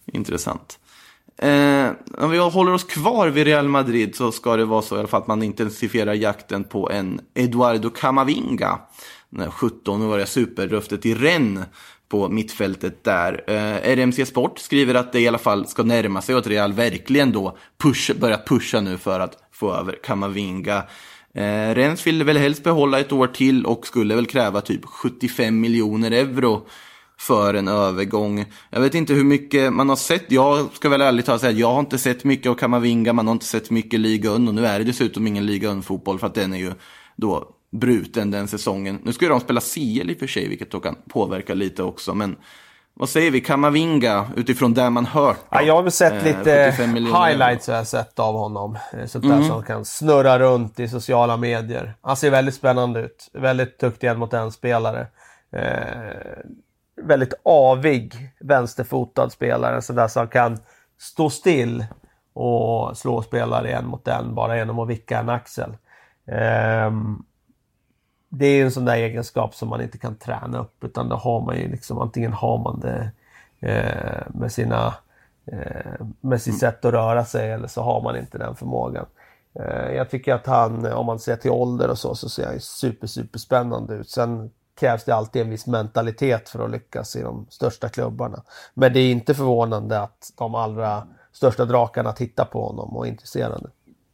Intressant. Om vi håller oss kvar vid Real Madrid så ska det vara så i alla fall att man intensifierar jakten på en Eduardo Camavinga. Den här 17-åriga superröftet i Rennes på mittfältet där. RMC Sport skriver att det i alla fall ska närma sig och att Real verkligen då börjat pusha nu för att få över Camavinga. Rennes ville väl helst behålla ett år till och skulle väl kräva typ 75 miljoner euro för en övergång. Jag vet inte hur mycket man har sett. Jag ska väl ärligt säga att jag har inte sett mycket av Camavinga. Man har inte sett mycket Liga 1 och nu är det dessutom ingen Liga 1-fotboll för att den är ju då bruten den säsongen. Nu ska ju de spela CL i och för sig, vilket då kan påverka lite också. Men vad säger vi? Camavinga utifrån där man hört då? Ja, jag har väl sett lite highlights jag har sett av honom. Sånt där som kan snurra runt i sociala medier. Han ser väldigt spännande ut. Väldigt duktig mot en spelare. Väldigt avig vänsterfotad spelare. Så där som kan stå still och slå spelare en mot en bara genom att vicka en axel. Det är en sån där egenskap som man inte kan träna upp, utan det har man ju liksom, antingen har man det med sitt sätt att röra sig eller så har man inte den förmågan. Jag tycker att han, om man ser till ålder och så ser han super spännande ut. Sen krävs det alltid en viss mentalitet för att lyckas i de största klubbarna. Men det är inte förvånande att de allra största drakarna tittar på honom och är intresserade.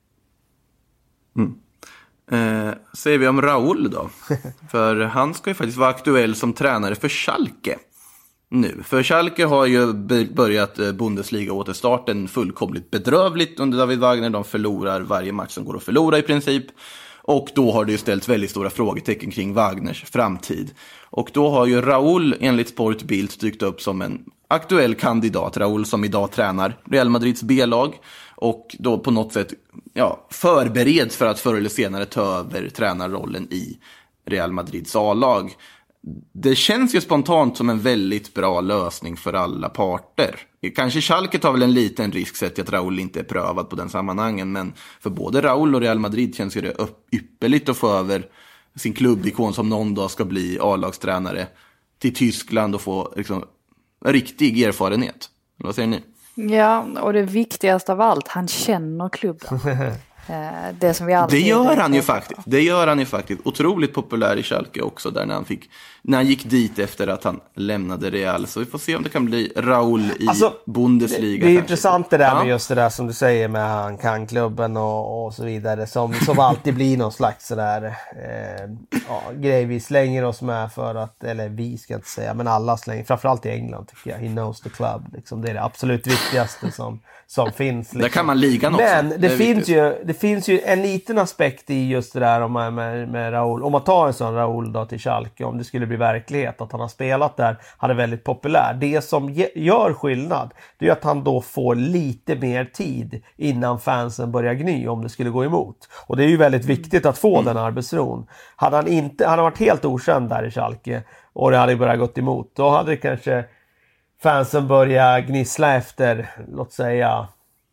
Säger vi om Raúl då? För han ska ju faktiskt vara aktuell som tränare för Schalke nu. För Schalke har ju börjat Bundesliga-återstarten fullkomligt bedrövligt under David Wagner. De förlorar varje match som går att förlora i princip. Och då har det ju ställts väldigt stora frågetecken kring Wagners framtid. Och då har ju Raúl enligt Sportbild dykt upp som en aktuell kandidat. Raúl som idag tränar Real Madrids B-lag. Och då på något sätt förbereds för att förr eller senare ta över tränarrollen i Real Madrids A-lag. Det känns ju spontant som en väldigt bra lösning för alla parter. Kanske Schalke tar väl en liten risk sett att Raúl inte är prövad på den sammanhangen. Men för både Raúl och Real Madrid känns ju det ypperligt att få över sin klubbikon som någon dag ska bli A-lagstränare till Tyskland och få liksom riktig erfarenhet. Vad säger ni? Ja, och det viktigaste av allt, han känner klubben. Det som vi alltid det gör han ju faktiskt. Otroligt populär i Schalke också där när han gick dit efter att han lämnade Real. Så vi får se om det kan bli Raúl i Bundesliga. Det är intressant det där med just det där som du säger med han kan klubben och så vidare. Som alltid blir någon slags sådär grej vi slänger oss med för att, eller vi ska inte säga, men alla slänger, framförallt i England tycker jag. He knows the club. Liksom, det är det absolut viktigaste som finns. Liksom. Där kan man ligan också. Men det finns ju en liten aspekt i just det där med Raúl. Om man tar en sån Raúl då till Schalke, om det skulle bli verklighet att han har spelat där, han är väldigt populär. Det som gör skillnad, det är att han då får lite mer tid innan fansen börjar gny om det skulle gå emot. Och det är ju väldigt viktigt att få den arbetsron. Hade han varit helt okänd där i Schalke och det hade börjat gått emot, då hade det kanske fansen börjat gnissla efter, låt säga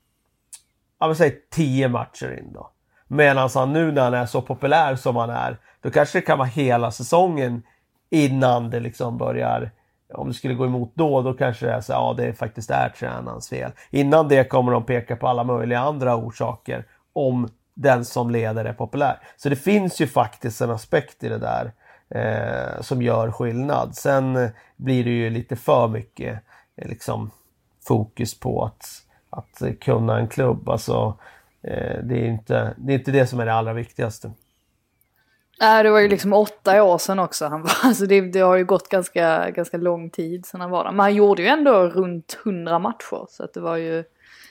10 matcher in då. Medan han nu när han är så populär som han är, då kanske det kan vara hela säsongen innan det liksom börjar, om det skulle gå emot då kanske det är så det faktiskt är tränarens fel. Innan det kommer de peka på alla möjliga andra orsaker om den som leder är populär. Så det finns ju faktiskt en aspekt i det där som gör skillnad. Sen blir det ju lite för mycket liksom fokus på att kunna en klubb. Alltså, det är inte det som är det allra viktigaste. Nej, det var ju liksom 8 år sedan också han var. Alltså det har ju gått ganska lång tid sedan han var där. Men han gjorde ju ändå runt 100 matcher. Så att det var ju...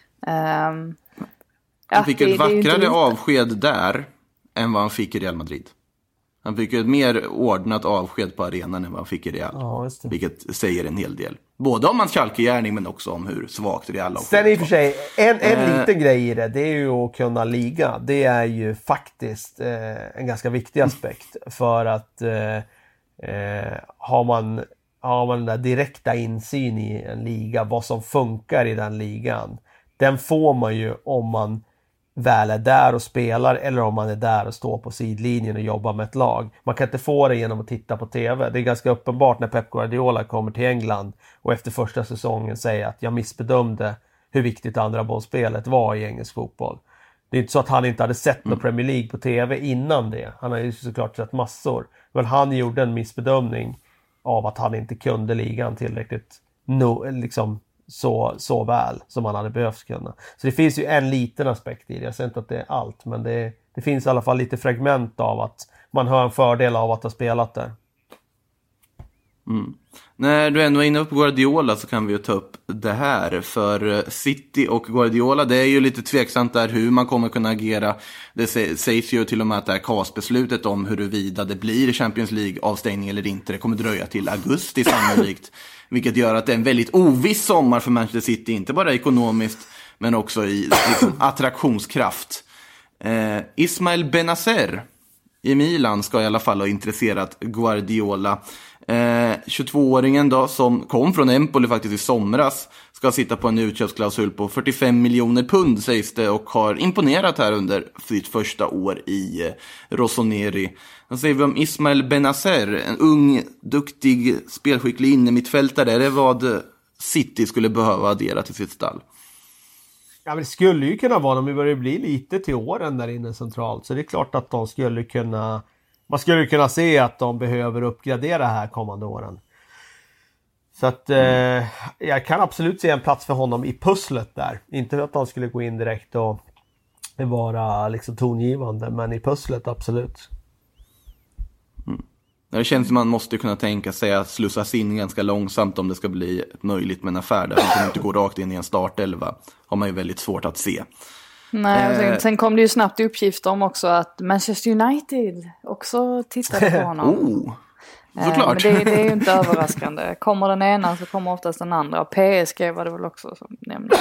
han fick ett vackrare avsked där än vad han fick i Real Madrid. Han fick ju ett mer ordnat avsked på arenan än vad han fick i Real. Ja, just det. Vilket säger en hel del. Både om hans Schalke-gärning men också om hur svagt Real avsked. Sen i och för sig, en liten grej i det är ju att kunna liga. Det är ju faktiskt en ganska viktig aspekt. För att har man den där direkta insyn i en liga, vad som funkar i den ligan, den får man ju om man väl är där och spelar eller om man är där och står på sidlinjen och jobbar med ett lag. Man kan inte få det genom att titta på TV. Det är ganska uppenbart när Pep Guardiola kommer till England och efter första säsongen säger att jag missbedömde hur viktigt andra bollspelet var i engelsk fotboll. Det är inte så att han inte hade sett någon Premier League på TV innan det. Han har ju såklart sett massor. Men han gjorde en missbedömning av att han inte kunde ligan tillräckligt liksom så väl som han hade behövt kunna. Så det finns ju en liten aspekt i det. Jag säger inte att det är allt, men det finns i alla fall lite fragment av att man har en fördel av att ha spelat där. När du ändå är inne på Guardiola så kan vi ju ta upp det här. För City och Guardiola, det är ju lite tveksamt där hur man kommer kunna agera. Det sägs ju till och med att det här CAS-beslutet om huruvida det blir Champions League-avstängning eller inte, det kommer dröja till augusti sannolikt. Vilket gör att det är en väldigt oviss sommar för Manchester City, inte bara ekonomiskt men också i liksom, attraktionskraft. Ismail Benacer i Milan ska i alla fall ha intresserat Guardiola. 22-åringen då, som kom från Empoli faktiskt i somras, ska sitta på en utköpsklausul på 45 miljoner pund sägs det, och har imponerat här under sitt första år i Rossoneri. Då säger vi om Ismail Benacer, en ung, duktig, spelskicklig innermittfältare. Det är vad City skulle behöva addera till sitt stall. Ja, men det skulle ju kunna vara, om vi börjar bli lite till åren där inne centralt, så det är klart att de skulle kunna, man skulle kunna se att de behöver uppgradera här kommande åren. Så att jag kan absolut se en plats för honom i pusslet där. Inte att han skulle gå in direkt och vara liksom tongivande, men i pusslet absolut. Det känns som man måste kunna tänka sig att slussas in ganska långsamt om det ska bli möjligt med en affär. Där man kan inte gå rakt in i en startelva. Har man ju väldigt svårt att se. Nej, sen kom det ju snabbt uppgifter om också att Manchester United också tittade på honom. Såklart. Men det är ju inte överraskande. Kommer den ena så kommer oftast den andra. PSG var det väl också som nämnde.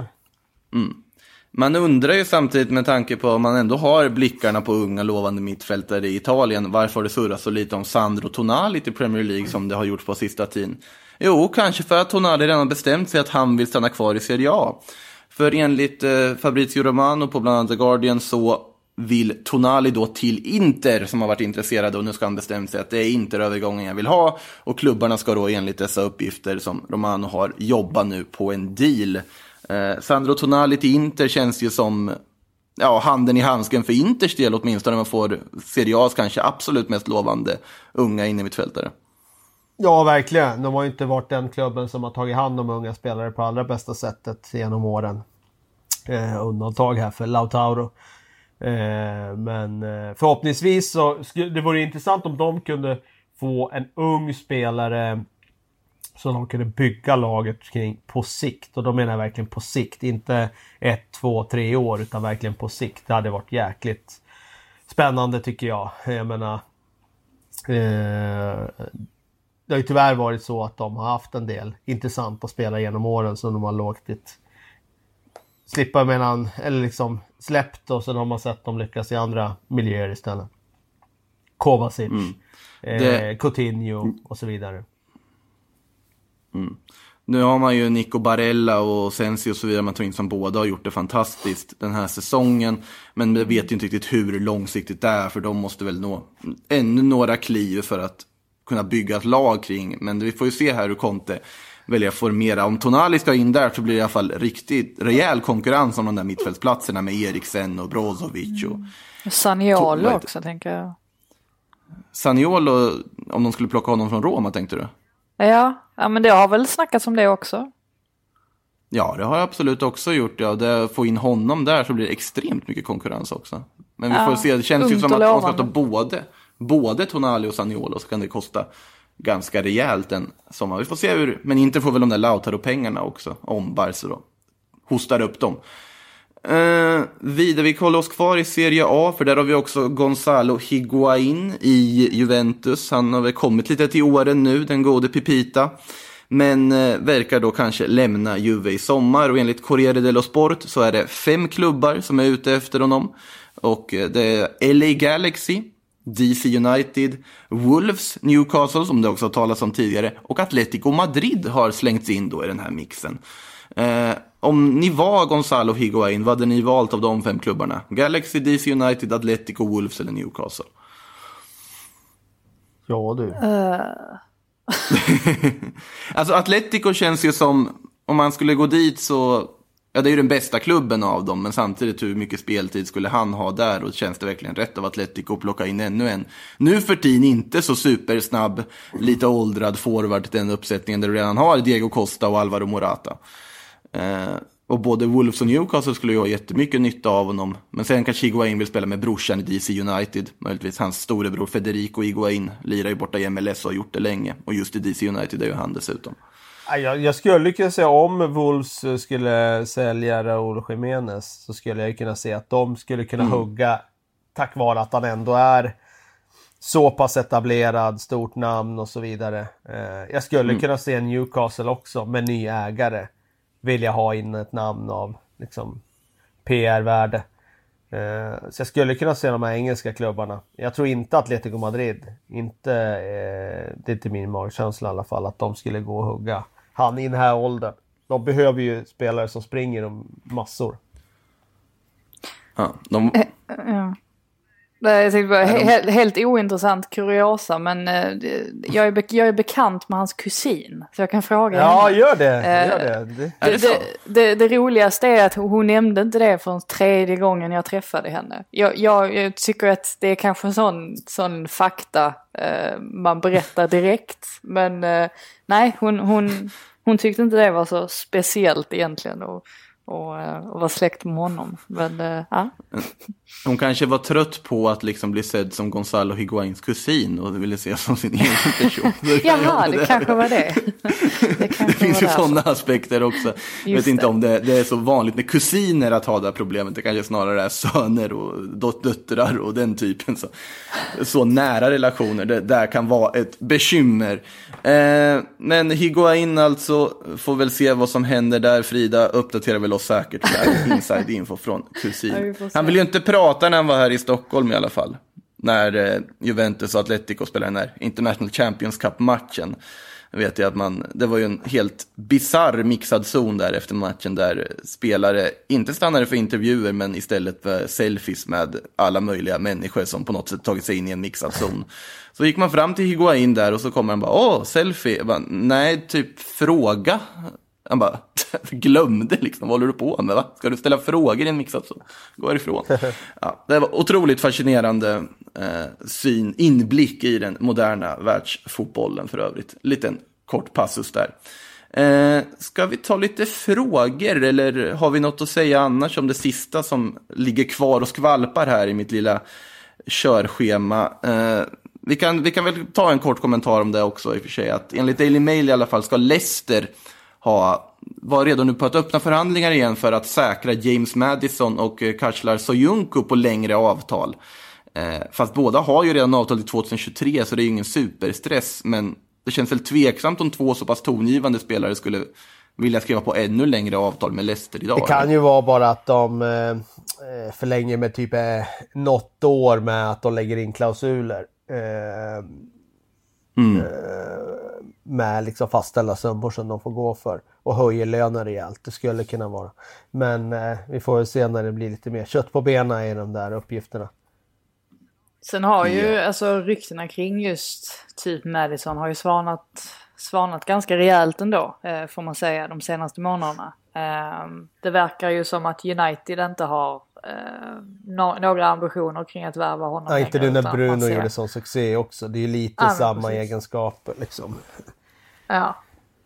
Man undrar ju samtidigt, med tanke på om man ändå har blickarna på unga lovande mittfältare i Italien, varför det surras så lite om Sandro Tonali till Premier League som det har gjort på sista tiden. Jo, kanske för att Tonali redan bestämt sig att han vill stanna kvar i Serie A. För enligt Fabrizio Romano på bland annat The Guardian så vill Tonali då till Inter, som har varit intresserade, och nu ska han bestämma sig att det är Inter-övergången jag vill ha, och klubbarna ska då enligt dessa uppgifter som Romano har jobbat nu på en deal. Sandro Tonali till Inter känns ju som handen i handsken för Inters del, åtminstone när man får Serie A's kanske absolut mest lovande unga in i mittfältare. Ja, verkligen. De har ju inte varit den klubben som har tagit hand om unga spelare på allra bästa sättet genom åren. Undantag här för Lautaro. Men förhoppningsvis så det vore intressant om de kunde få en ung spelare så de kunde bygga laget kring på sikt. Och då menar jag verkligen på sikt. Inte 1, 2, 3 år utan verkligen på sikt. Det hade varit jäkligt spännande tycker jag. Jag menar det har ju tyvärr varit så att de har haft en del intressanta spelare genom åren som de har låtit slippa mellan, eller liksom släppt, och sen har man sett dem lyckas i andra miljöer istället. Kovacic, Coutinho och så vidare. Nu har man ju Nico Barella och Sensi och så vidare, man tar in som båda har gjort det fantastiskt den här säsongen, men vi vet ju inte riktigt hur långsiktigt det är, för de måste väl nå ännu några kliv för att kunna bygga ett lag kring, men vi får ju se här hur Conte välja formera. Om Tonali ska in där så blir det i alla fall riktigt rejäl konkurrens om de där mittfältsplatserna med Eriksen och Brozovic och Zaniolo också, tänker jag. Zaniolo, om de skulle plocka honom från Roma, tänkte du? Ja, men det har väl snackats om det också. Ja, det har jag absolut också gjort. Ja, det få in honom där så blir det extremt mycket konkurrens också. Men vi får se, det känns ju som att man ska ta både Tonali och Zaniolo, så kan det kosta ganska rejält en sommar. Vi får se hur, men inte får väl de där Lautaro-pengarna också, om Barca då hostar upp dem. Vidare, vi kollar oss kvar i Serie A, för där har vi också Gonzalo Higuain i Juventus. Han har väl kommit lite till åren nu, den gode Pipita, men verkar då kanske lämna Juve i sommar, och enligt Corriere dello Sport så är det 5 klubbar som är ute efter honom, och det är LA Galaxy, DC United, Wolves, Newcastle som det också har talats om tidigare, och Atletico Madrid har slängts in då i den här mixen. om ni var Gonzalo Higuain, vad hade ni valt av de 5 klubbarna? Galaxy, DC United, Atletico, Wolves eller Newcastle? Ja du. Alltså Atletico känns ju som, om man skulle gå dit så, ja det är ju den bästa klubben av dem, men samtidigt hur mycket speltid skulle han ha där, och känns det verkligen rätt av Atletico att plocka in ännu en nu för tiden inte så supersnabb, lite åldrad forward till den uppsättningen där du redan har Diego Costa och Alvaro Morata. Och både Wolves och Newcastle skulle ju ha jättemycket nytta av honom. Men sen kanske Higuain vill spela med brorsan i DC United. Möjligtvis hans storebror Federico Higuain lirar ju borta i MLS och har gjort det länge. Och just i DC United är ju han dessutom. Jag skulle kunna säga, om Wolves skulle sälja Raúl Jiménez, så skulle jag kunna se att de skulle kunna hugga, tack vare att han ändå är så pass etablerad, stort namn och så vidare. Jag skulle kunna se Newcastle också med ny ägare vilja ha in ett namn av liksom PR-värde. Så jag skulle kunna se de här engelska klubbarna. Jag tror inte Atletico Madrid, det är inte min magkänsla i alla fall, att de skulle gå och hugga han i den här åldern. De behöver ju spelare som springer om massor. Ja, Jag tänkte bara, helt ointressant kuriosa, men jag är bekant med hans kusin, så jag kan fråga henne. Ja, gör det. Det roligaste är att hon nämnde inte det för 3:e gången jag träffade henne. Jag tycker att det är kanske en sån fakta man berättar direkt, men nej, hon tyckte inte det var så speciellt egentligen och var släkt med honom. Men ja. Hon kanske var trött på att liksom bli sedd som Gonzalo Higuains kusin och ville se som sin egen person. Jaha, det kanske var det. Det finns ju sådana aspekter också. Jag vet inte om det är så vanligt med kusiner att ha det här problemet. Det kanske snarare är söner och döttrar och den typen. Så nära relationer, det där kan vara ett bekymmer. Men Higuain alltså, får väl se vad som händer där. Frida uppdaterar väl oss säkert där, inside info från kusin. Han vill ju inte prata när han var här i Stockholm i alla fall, när Juventus och Atletico spelade den här International Champions Cup-matchen. Jag vet ju att det var ju en helt bizarr mixad zon där efter matchen, där spelare inte stannade för intervjuer men istället för selfies med alla möjliga människor som på något sätt tagit sig in i en mixad zon. Så gick man fram till Higuain där och så kommer han bara, selfie. Jag bara, nej, typ fråga. Han bara glömde liksom, vad håller du på med, va? Ska du ställa frågor i en mixad zon? Gå ifrån. Ja, det var otroligt fascinerande inblick i den moderna världsfotbollen för övrigt. Liten kort passus där. Ska vi ta lite frågor, eller har vi något att säga annars om det sista som ligger kvar och skvalpar här i mitt lilla körschema? Vi kan väl ta en kort kommentar om det också i och för sig, att enligt Daily Mail i alla fall ska Leicester var redo nu på att öppna förhandlingar igen för att säkra James Maddison och Kaclar Soyuncu på längre avtal. Fast båda har ju redan avtal till 2023, så det är ju ingen superstress, men det känns väl tveksamt om 2 så pass tongivande spelare skulle vilja skriva på ännu längre avtal med Leicester idag. Det kan ju vara bara att de förlänger med typ något år med att de lägger in klausuler. Med liksom fastställda summor som de får gå för och höjer löner rejält. Det skulle kunna vara. Men vi får ju se när det blir lite mer kött på benen i de där uppgifterna. Sen har ju alltså ryktena kring just typ Maddison har ju svanat ganska rejält ändå, får man säga, de senaste månaderna. Det verkar ju som att United inte har några ambitioner kring att värva honom. Nej, inte det när Bruno gjorde sån succé också. Det är ju lite samma egenskaper liksom. Ja.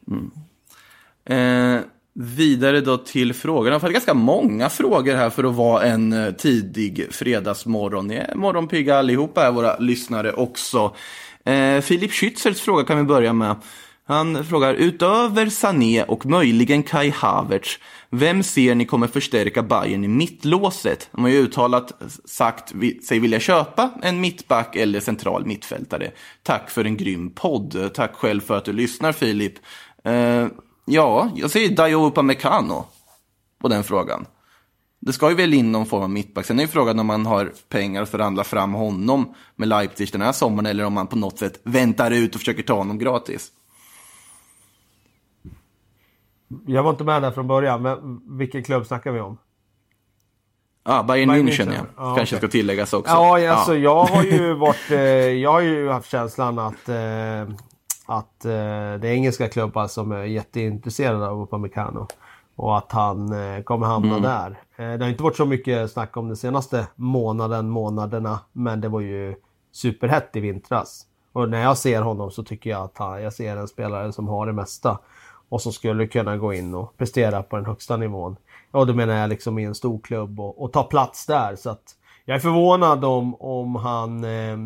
Vidare då till frågorna. Jag har fått ganska många frågor här för att vara en tidig fredagsmorgon. Ni är morgonpigga allihopa är våra lyssnare också. Filip Schützels fråga kan vi börja med. Han frågar, utöver Sané och möjligen Kai Havertz, vem ser ni kommer förstärka Bayern i mittlåset? De har ju sagt sig vilja köpa en mittback eller central mittfältare. Tack för en grym podd. Tack själv för att du lyssnar, Filip. Ja, jag säger Dayot Upamecano på den frågan. Det ska ju väl in någon form av mittback. Sen är ju frågan om man har pengar att förhandla fram honom med Leipzig den här sommaren, eller om man på något sätt väntar ut och försöker ta honom gratis. Jag var inte med där från början, men vilken klubb snackar vi om? Bayern München, ja. Kanske ska tilläggas också. Ja, alltså jag har ju varit... jag har ju haft känslan att det är engelska klubbar som är jätteintresserade av Upamecano. Och att han kommer hamna där. Det har inte varit så mycket snack om de senaste månaderna. Men det var ju superhett i vintras. Och när jag ser honom så tycker jag att jag ser en spelare som har det mesta. Och som skulle kunna gå in och prestera på den högsta nivån. Och då menar jag liksom i en stor klubb och ta plats där. Så att jag är förvånad om han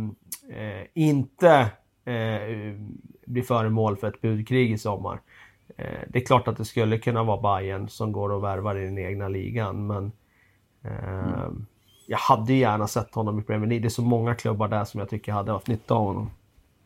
inte blir föremål för ett budkrig i sommar. Det är klart att det skulle kunna vara Bayern som går och värvar i den egna ligan. Men jag hade gärna sett honom i Premier League. Det är så många klubbar där som jag tycker hade haft nytta av honom.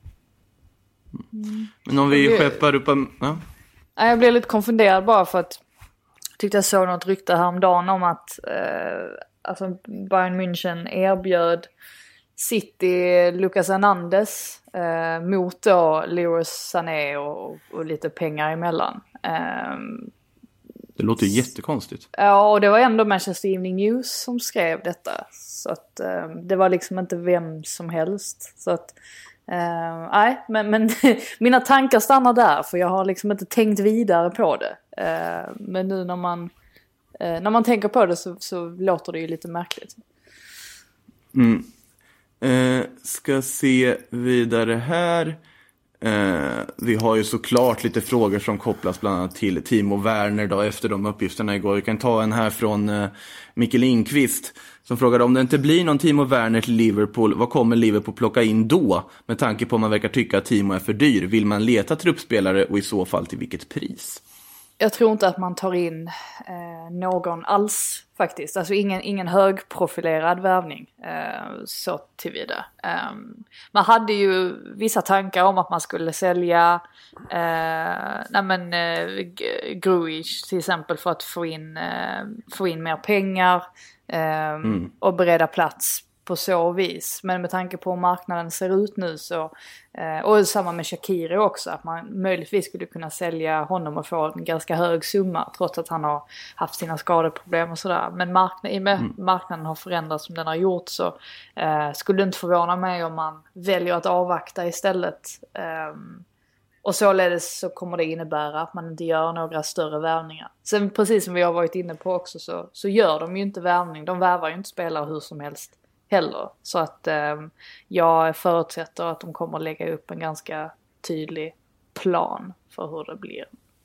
Men om vi skeppar upp... Ja. Jag blev lite konfunderad bara för att jag tyckte jag såg något rykte häromdagen om att alltså Bayern München erbjöd City Lucas Hernandez mot då Leroy Sané och lite pengar emellan. Det låter ju jättekonstigt. Ja, och det var ändå Manchester Evening News som skrev detta. Så att det var liksom inte vem som helst. Så att nej, men mina tankar stannar där, för jag har liksom inte tänkt vidare på det. Men nu när man tänker på det så låter det ju lite märkligt. Ska se vidare här. Vi har ju såklart lite frågor som kopplas bland annat till Timo Werner då, efter de uppgifterna igår. Vi kan ta en här från Micke Lindqvist som frågade om det inte blir någon Timo Werner till Liverpool, vad kommer Liverpool plocka in då? Med tanke på att man verkar tycka att Timo är för dyr. Vill man leta truppspelare och i så fall till vilket pris? Jag tror inte att man tar in någon alls faktiskt. Alltså ingen högprofilerad värvning så tillvida. Man hade ju vissa tankar om att man skulle sälja Grujic till exempel för att få in mer pengar och bereda plats på så vis. Men med tanke på hur marknaden ser ut nu så, och samma med Shaqiri också, att man möjligtvis skulle kunna sälja honom och få en ganska hög summa trots att han har haft sina skadeproblem och sådär. Men marknaden har förändrats som den har gjort, så skulle det inte förvåna mig om man väljer att avvakta istället. Och således så kommer det innebära att man inte gör några större värvningar. Sen precis som vi har varit inne på också så gör de ju inte värvning. De värvar ju inte spelare hur som helst heller. Så att jag förutsätter att de kommer att lägga upp en ganska tydlig plan för hur det blir.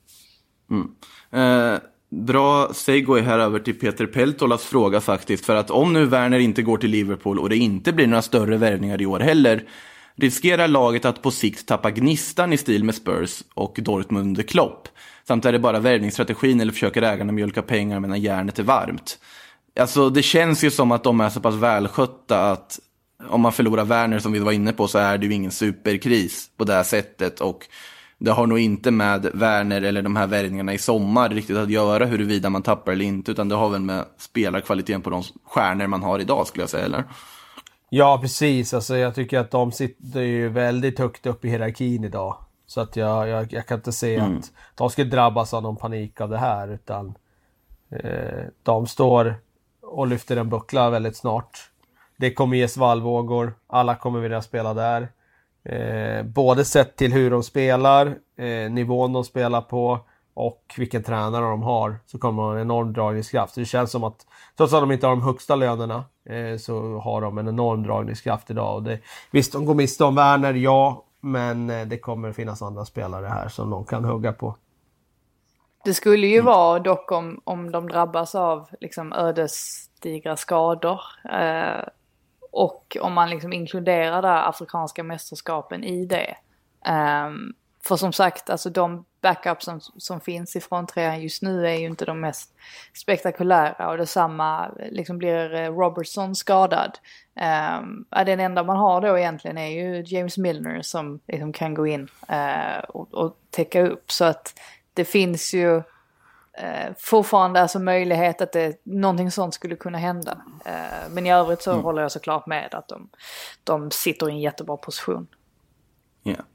Bra segue här över till Peter Peltolas fråga faktiskt. För att om nu Werner inte går till Liverpool och det inte blir några större värvningar i år heller, riskerar laget att på sikt tappa gnistan i stil med Spurs och Dortmund under Klopp? Samt är det bara värvningsstrategin eller försöker ägarna mjölka pengar medan järnet är varmt? Alltså det känns ju som att de är så pass välskötta att om man förlorar Werner som vi var inne på så är det ju ingen superkris på det här sättet, och det har nog inte med Werner eller de här värvningarna i sommar riktigt att göra huruvida man tappar eller inte, utan det har väl med spelarkvaliteten på de stjärnor man har idag, skulle jag säga, eller? Ja, precis. Alltså, jag tycker att de sitter ju väldigt högt upp i hierarkin idag. Så att jag kan inte se att de ska drabbas av någon panik av det här, utan de står och lyfter en buckla väldigt snart. Det kommer ges vallvågor. Alla kommer vilja spela där. Både sett till hur de spelar, nivån de spelar på och vilken tränare de har, så kommer de ha en enorm dragningskraft. Så det känns som att trots att de inte har de högsta lönerna så har de en enorm dragningskraft idag. Och visst, de går miste om Werner, ja, men det kommer finnas andra spelare här som de kan hugga på. Det skulle ju vara dock om de drabbas av liksom ödesdigra skador och om man liksom inkluderar det afrikanska mästerskapen i det. För som sagt, alltså de backups som finns ifrån trean just nu är ju inte de mest spektakulära, och detsamma liksom blir Robertson skadad. Den enda man har då egentligen är ju James Milner som liksom kan gå in och täcka upp, så att det finns ju fortfarande alltså möjlighet att någonting sånt skulle kunna hända. Men i övrigt så håller jag såklart med att de sitter i en jättebra position. Yeah.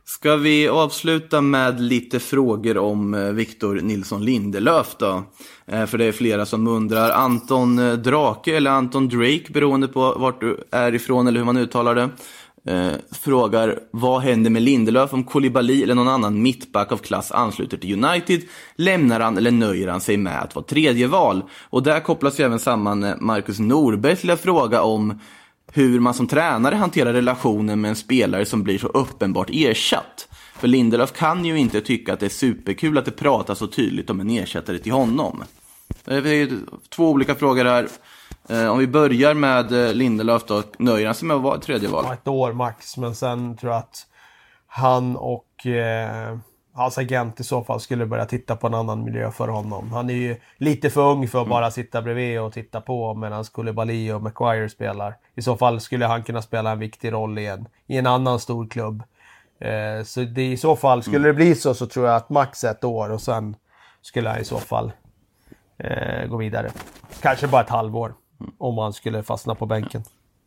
Ska vi avsluta med lite frågor om Victor Nilsson Lindelöf då? För det är flera som undrar. Anton Drake eller Anton Drake, beroende på vart du är ifrån eller hur man uttalar det, frågar: vad händer med Lindelöf om Koulibaly eller någon annan mittback av klass ansluter till United? Lämnar han eller nöjer han sig med att vara tredje val? Och där kopplas ju även samman Marcus Norberg till att fråga om hur man som tränare hanterar relationen med en spelare som blir så uppenbart ersatt. För Lindelöf kan ju inte tycka att det är superkul att det pratas så tydligt om en ersättare till honom. Det är 2 olika frågor här. Om vi börjar med Lindelöf då, nöjer han sig med att vara ett tredje val? 1 år max, men sen tror jag att han och hans agent i så fall skulle börja titta på en annan miljö för honom. Han är ju lite för ung för att bara sitta bredvid och titta på medan Koulibaly och Maguire spelar. I så fall skulle han kunna spela en viktig roll i en annan stor klubb. Så det, i så fall, skulle det bli så tror jag att max 1 år och sen skulle han i så fall gå vidare. Kanske bara ett halvår om man skulle fastna på bänken.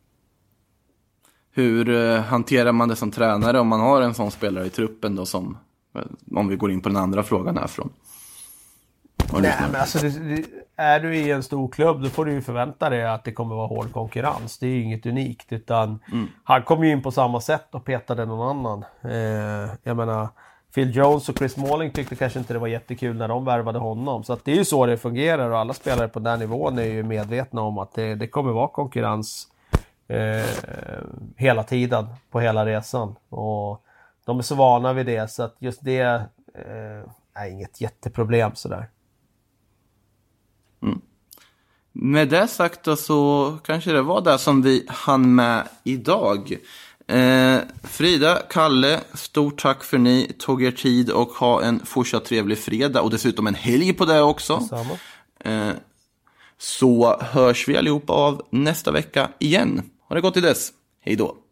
Hur hanterar man det som tränare om man har en sån spelare i truppen då, som, om vi går in på den andra frågan härifrån? Nej, men alltså är du i en stor klubb, då får du ju förvänta dig att det kommer vara hård konkurrens. Det är ju inget unikt, utan han kommer ju in på samma sätt och petade någon annan. Jag menar, Phil Jones och Chris Smalling tyckte kanske inte det var jättekul när de värvade honom. Så att det är ju så det fungerar, och alla spelare på den nivån är ju medvetna om att det kommer vara konkurrens hela tiden på hela resan. Och de är så vana vid det, så att just det är inget jätteproblem sådär. Med det sagt då, så kanske det var det som vi hann med idag. Frida, Kalle, stort tack för ni tog er tid, och ha en fortsatt trevlig fredag och dessutom en helg på det också. Så hörs vi allihopa av nästa vecka igen. Ha det gott till dess. Hej då.